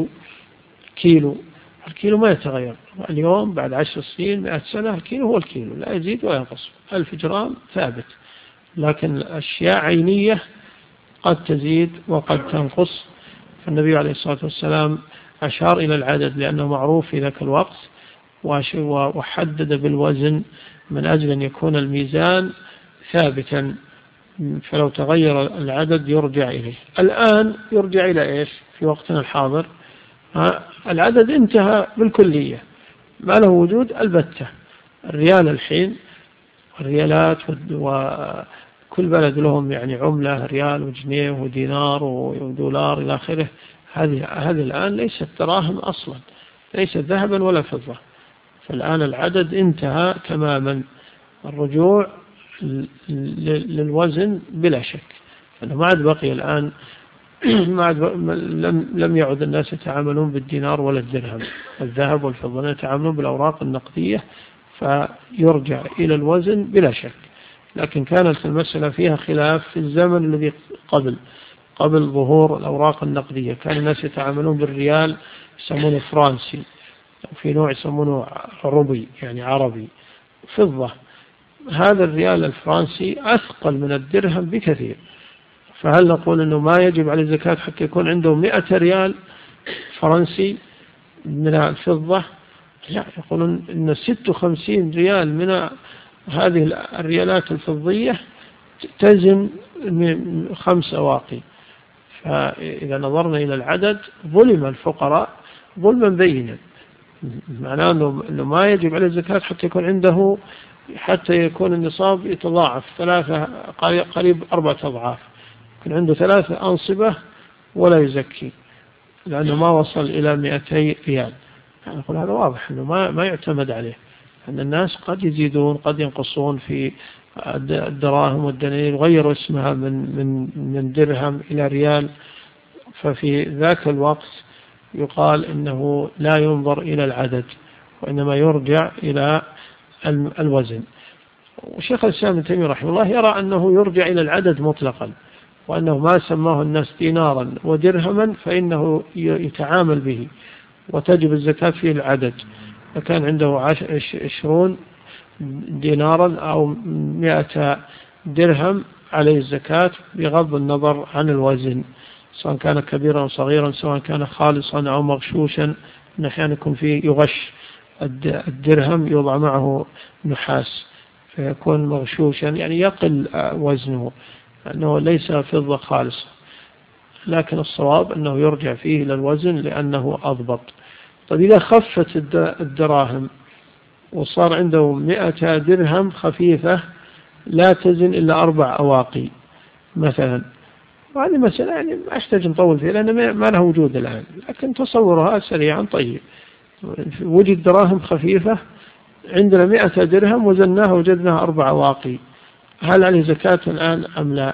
كيلو الكيلو ما يتغير، اليوم بعد 10 سنين 100 سنة الكيلو هو الكيلو، لا يزيد ولا ينقص. 1000 جرام ثابت، لكن أشياء عينية قد تزيد وقد تنقص. فالنبي عليه الصلاة والسلام أشار إلى العدد لأنه معروف في ذاك الوقت، وحدد بالوزن من أجل أن يكون الميزان ثابتا، فلو تغير العدد يرجع إليه. الآن يرجع إلى إيش في وقتنا الحاضر؟ العدد انتهى بالكلية، ما له وجود البتة. الريال الحين، الريالات وكل بلد لهم يعني عملة، ريال وجنيه ودينار ودولار إلى آخره، هذه الآن ليست دراهم أصلا، ليست ذهبا ولا فضة. فالآن العدد انتهى تماما، الرجوع للوزن بلا شك، أنه ما عاد بقي الآن لم يعد الناس يتعاملون بالدينار ولا الدرهم، الذهب والفضة، يتعاملون بالأوراق النقدية، فيرجع إلى الوزن بلا شك. لكن كانت المسألة فيها خلاف في الزمن الذي قبل ظهور الأوراق النقدية، كان الناس يتعاملون بالريال يسمونه فرنسي، وفي نوع يسمونه روبي يعني عربي فضة. هذا الريال الفرنسي أثقل من الدرهم بكثير، فهل نقول أنه ما يجب عليه الزكاة حتى يكون عنده 100 ريال فرنسي من الفضة؟ لا، يقولون إن 56 ريال من هذه الريالات الفضية تزن 5 أواقي. فإذا نظرنا إلى العدد ظلم الفقراء ظلما بينا، معناه أنه ما يجب عليه الزكاة حتى يكون النصاب يتضاعف 3 قريب 4 أضعاف، يكون عنده 3 أنصبة ولا يزكي لأنه ما وصل إلى 200 ريال. يعني يقول هذا واضح أنه ما يعتمد عليه، أن الناس قد يزيدون قد ينقصون في الدراهم والدنانير، يغيروا اسمها من درهم إلى ريال، ففي ذاك الوقت يقال إنه لا ينظر إلى العدد وإنما يرجع إلى الوزن. وشيخ الإسلام ابن تيمية رحمه الله يرى أنه يرجع إلى العدد مطلقا، وأنه ما سماه الناس دينارا ودرهما فإنه يتعامل به وتجب الزكاة فيه العدد. فكان عنده 20 دينارا أو 100 درهم عليه الزكاة بغض النظر عن الوزن، سواء كان كبيرا أو صغيرا، سواء كان خالصا أو مغشوشا. أحيانا يكون فيه يغش الدرهم يوضع معه نحاس فيكون مغشوشا، يعني يقل وزنه أنه ليس فضة خالصة، لكن الصواب أنه يرجع فيه إلى الوزن لأنه أضبط. طيب إذا خفت الدراهم وصار عنده 100 درهم خفيفة لا تزن إلا 4 أواقي مثلا، وهذه مسألة يعني ما أحتاج نطول فيها لأن ما لها وجود الآن، لكن تصورها سريعا. طيب وجد دراهم خفيفة عندنا 100 درهم وزناها وجدناها 4 أواقي، هل عليه زكاة الآن أم لا؟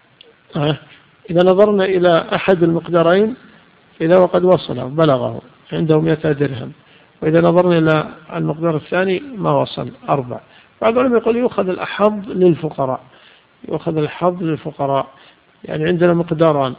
إذا نظرنا إلى أحد المقدارين، إذا وقد وصله بلغه عنده 100 درهم، وإذا نظرنا إلى المقدار الثاني ما وصل 4. بعض العلماء يقول يؤخذ الأحظ للفقراء، يؤخذ الحظ للفقراء، يعني عندنا مقداران،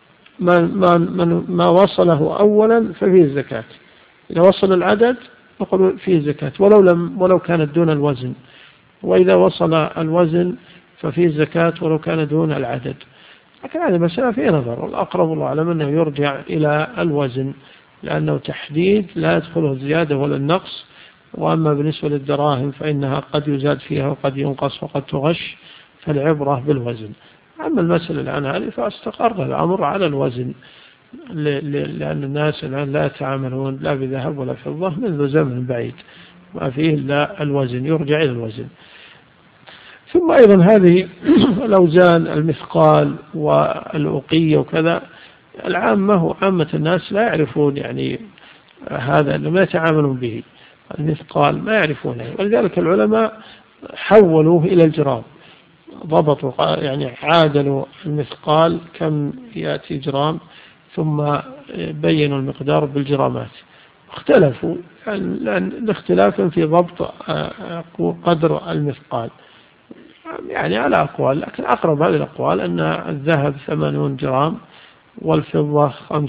ما وصله أولا ففيه الزكاة، إذا وصل العدد نقول فيه زكاة ولو كانت دون الوزن، وإذا وصل الوزن ففيه الزكاة ولو كان دون العدد. لكن هذه مسألة فيها نظر، والأقرب الله أعلم أنه يرجع إلى الوزن لأنه تحديد لا يدخله الزيادة ولا النقص. وأما بالنسبة للدراهم فإنها قد يزاد فيها وقد ينقص وقد تغش، فالعبرة بالوزن. أما المسألة الآن هذه فاستقر الأمر على الوزن، لأن الناس الآن لا يتعاملون لا بذهب ولا فضة منذ زمن بعيد، ما فيه إلا الوزن، يرجع إلى الوزن. ثم أيضا هذه الأوزان المثقال والأوقية وكذا، عامة الناس لا يعرفون يعني هذا، ما يتعاملون به، المثقال ما يعرفونه، ولذلك العلماء حولوه إلى الجرام، ضبطوا يعني عادلوا المثقال كم يأتي جرام، ثم بينوا المقدار بالجرامات. اختلفوا الاختلاف في ضبط قدر المثقال، يعني على أقوال، لكن أقرب هذه الأقوال أن الذهب 80 جرام والفضة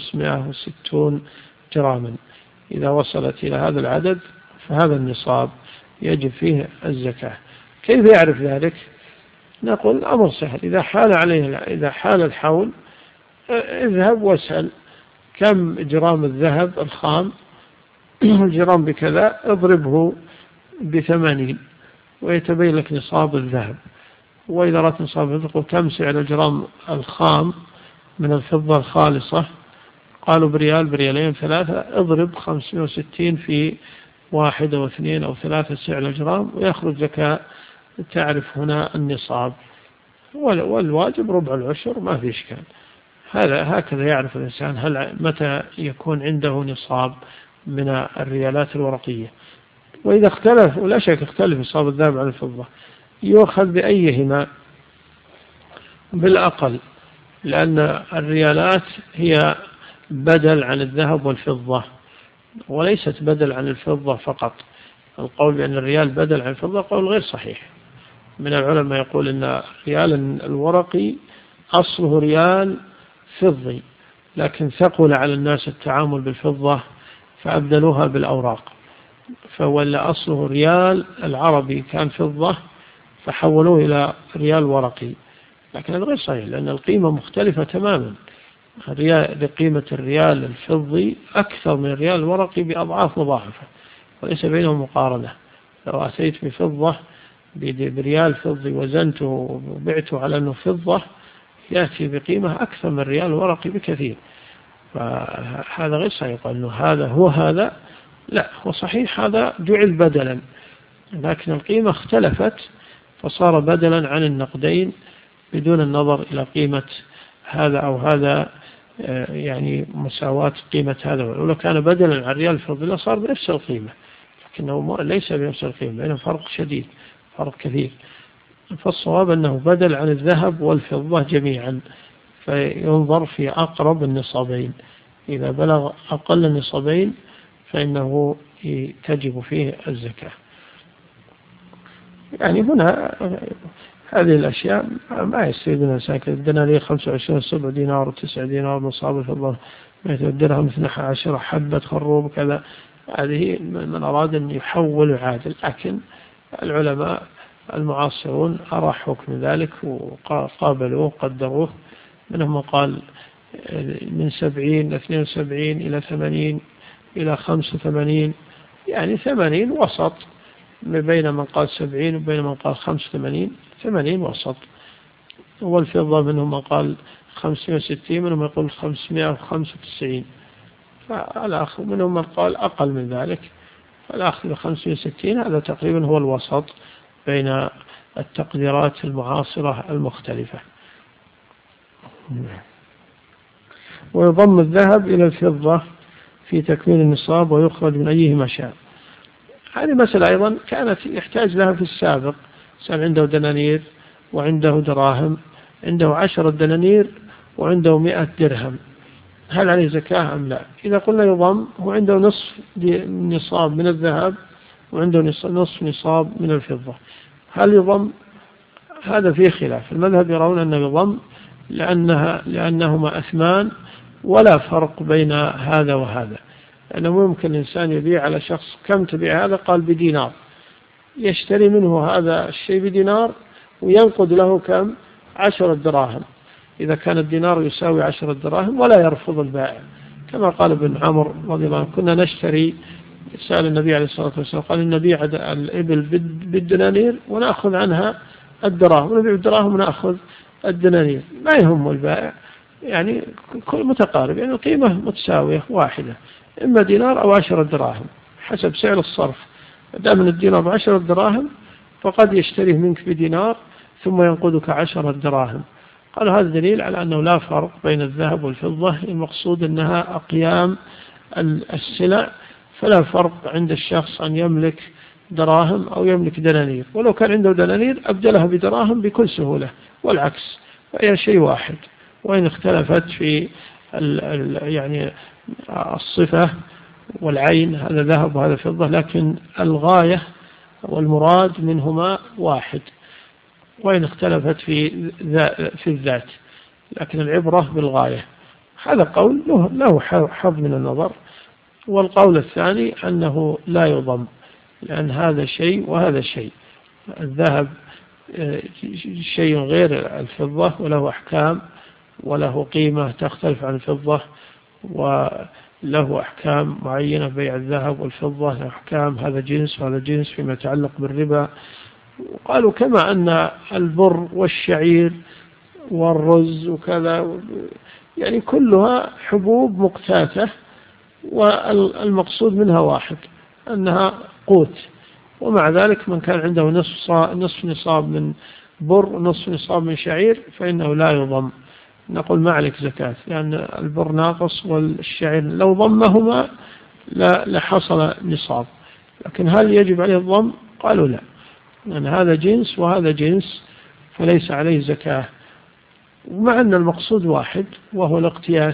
560 جراما. إذا وصلت إلى هذا العدد فهذا النصاب يجب فيه الزكاة. كيف يعرف ذلك؟ نقول الأمر سهل، إذا حال الحول اذهب واسأل كم جرام الذهب الخام، الجرام بكذا، اضربه ب80 ويتبين لك نصاب الذهب. وإذا رأت نصاب الذهب كم سعر الجرام الخام من الفضة الخالصة، قالوا بريال بريالين 3، اضرب 560 في 1 أو 2 أو 3 سعر الجرام ويخرج زكاة. تعرف هنا النصاب، والواجب ربع العشر، ما في إشكال. هكذا يعرف الإنسان متى يكون عنده نصاب من الريالات الورقية. وإذا اختلف، ولا شك اختلف نصاب الذهب عن الفضة، يؤخذ بأيهما بالأقل، لأن الريالات هي بدل عن الذهب والفضة وليست بدل عن الفضة فقط. القول بأن الريال بدل عن الفضة قول غير صحيح. من العلماء يقول أن الريال الورقي أصله ريال فضي، لكن ثقل على الناس التعامل بالفضة فأبدلوها بالأوراق، فولا أصله ريال العربي كان فضة فحولوه إلى ريال ورقي، لكن هذا غير صحيح، لأن القيمة مختلفة تماما. قيمة الريال الفضي أكثر من الريال الورقي بأضعاف مضاعفة، وليس بينهم مقارنة. لو أتيت بفضة بريال فضي وزنته وبعته على أنه فضة يأتي بقيمة أكثر من ريال ورقي بكثير، فهذا غير صحيح أنه هذا هو هذا، لا، هو صحيح هذا جعل بدلا، لكن القيمة اختلفت فصار بدلا عن النقدين بدون النظر إلى قيمة هذا أو هذا، يعني مساواة قيمة هذا. ولو كان بدلا عن ريال فضي صار بنفس القيمة، لكنه ليس بنفس القيمة، بينهم فرق شديد، فرق كثير. فالصواب أنه بدل عن الذهب والفضة جميعا، فينظر في أقرب النصابين، إذا بلغ أقل النصابين فإنه تجب فيه الزكاة. يعني هنا هذه الأشياء ما يستفيد منها ساكن. الدنانير 25 7 دينار و9 دينار، نصاب الفضة الدرهم 12 حبة خروب كذا، هذه من أراد أن يحول ويعادل. لكن العلماء المعاصرون أرى حكم ذلك وقابلوه وقدروه، منهم من قال من 70 72 إلى 80 إلى 85، يعني 80 وسط، بين من قال 70 وبين من قال 85، 80 وسط. والفضة منهم من قال 560، منهم يقول 595، فالآخر منهم من قال أقل من ذلك، فالآخر 560 هذا تقريبا هو الوسط بين التقديرات المعاصرة المختلفة. ويضم الذهب إلى الفضة في تكميل النصاب ويخرج من أيهما شاء. هذه مسألة أيضا كانت يحتاج لها في السابق، كان عنده دنانير وعنده دراهم، عنده 10 دنانير وعنده 100 درهم، هل عليه زكاة أم لا؟ إذا قلنا يضم، هو عنده نصف نصاب من الذهب وعنده نصف نصاب من الفضة، هل يضم؟ هذا فيه خلاف. المذهب يرون أنه يضم لأنهما أثمان ولا فرق بين هذا وهذا، لأنه ممكن الإنسان يبيع على شخص، كم تبيع هذا؟ قال بدينار، يشتري منه هذا الشيء بدينار وينقد له كم؟ 10 دراهم، إذا كان الدينار يساوي 10 دراهم، ولا يرفض البائع، كما قال ابن عمر رضي الله عنه: كنا نشتري، سأل النبي عليه الصلاة والسلام قال: نبيع الإبل بالدنانير ونأخذ عنها الدراهم، ونبيع الدراهم ونأخذ الدنانير، ما يهم البائع، يعني كل متقارب، يعني القيمة متساوية واحدة، إما دينار أو 10 دراهم حسب سعر الصرف. دام الدينار 10 دراهم فقد يشتريه منك بدينار ثم ينقذك 10 دراهم. قال هذا دليل على أنه لا فرق بين الذهب والفضة، المقصود أنها أقيام السلع، فلا فرق عند الشخص أن يملك دراهم أو يملك دنانير، ولو كان عنده دنانير أبدلها بدراهم بكل سهولة، والعكس، فهي شيء واحد، وإن اختلفت في يعني الصفة والعين، هذا ذهب وهذا فضة، لكن الغاية والمراد منهما واحد، وإن اختلفت في الذات، لكن العبرة بالغاية. هذا قول له حظ من النظر. والقول الثاني أنه لا يضم، لأن هذا شيء وهذا شيء، الذهب شيء غير الفضة وله أحكام وله قيمة تختلف عن الفضة، وله أحكام معينة، بيع الذهب والفضة له أحكام، هذا جنس وهذا جنس فيما يتعلق بالربا. وقالوا كما أن البر والشعير والرز وكذا يعني كلها حبوب مقتاتة، والمقصود منها واحد، أنها قوت، ومع ذلك من كان عنده نصف نصاب من بر ونصف نصاب من شعير فإنه لا يضم، نقول ما عليك زكاة، لأن البر ناقص والشعير لو ضمهما لحصل نصاب. لكن هل يجب عليه الضم؟ قالوا لا، لأن هذا جنس وهذا جنس فليس عليه زكاة، ومع أن المقصود واحد وهو الاقتيات.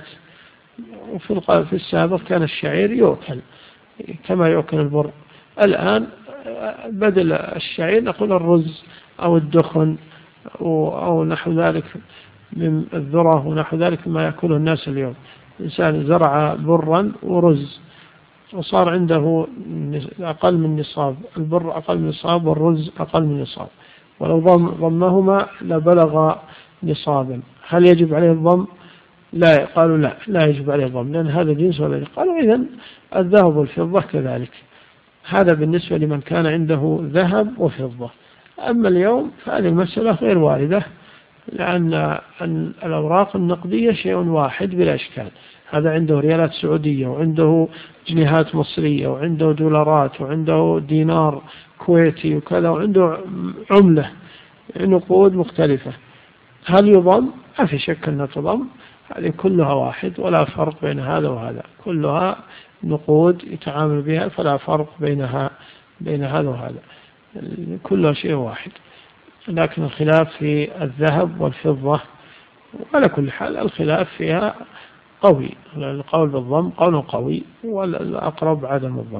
وفي السابق كان الشعير يؤكل كما يؤكل البر، الآن بدل الشعير نقول الرز أو الدخن أو نحو ذلك من الذرة ونحو ذلك ما يأكله الناس اليوم. إنسان زرع برا ورز وصار عنده أقل من نصاب، البر أقل من نصاب والرز أقل من نصاب، ولو ضمهما لبلغ نصابا، هل يجب عليه الضم؟ لا، قالوا لا يجب عليه الضم، لأن هذا جنس ولا جنس. قالوا إذن الذهب والفضة كذلك، هذا بالنسبة لمن كان عنده ذهب وفضة. أما اليوم فهذه المسألة غير واردة، لأن الأوراق النقدية شيء واحد بلا إشكال. هذا عنده ريالات سعودية، وعنده جنيهات مصرية، وعنده دولارات، وعنده دينار كويتي وكذا، وعنده عملة نقود مختلفة. هل يضم؟ ما في شك أنها تضم. هذه كلها واحد ولا فرق بين هذا وهذا، كلها نقود يتعامل بها، فلا فرق بين هذا وهذا، كلها شيء واحد. لكن الخلاف في الذهب والفضة، وعلى كل حال الخلاف فيها قوي. القول بالضم قول قوي، والأقرب عدم الضم.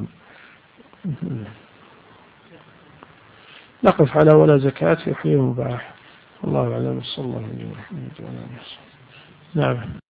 نقف على ولا زكاة في حين مباح. الله أعلم. صلى الله عليه وسلم. نعم.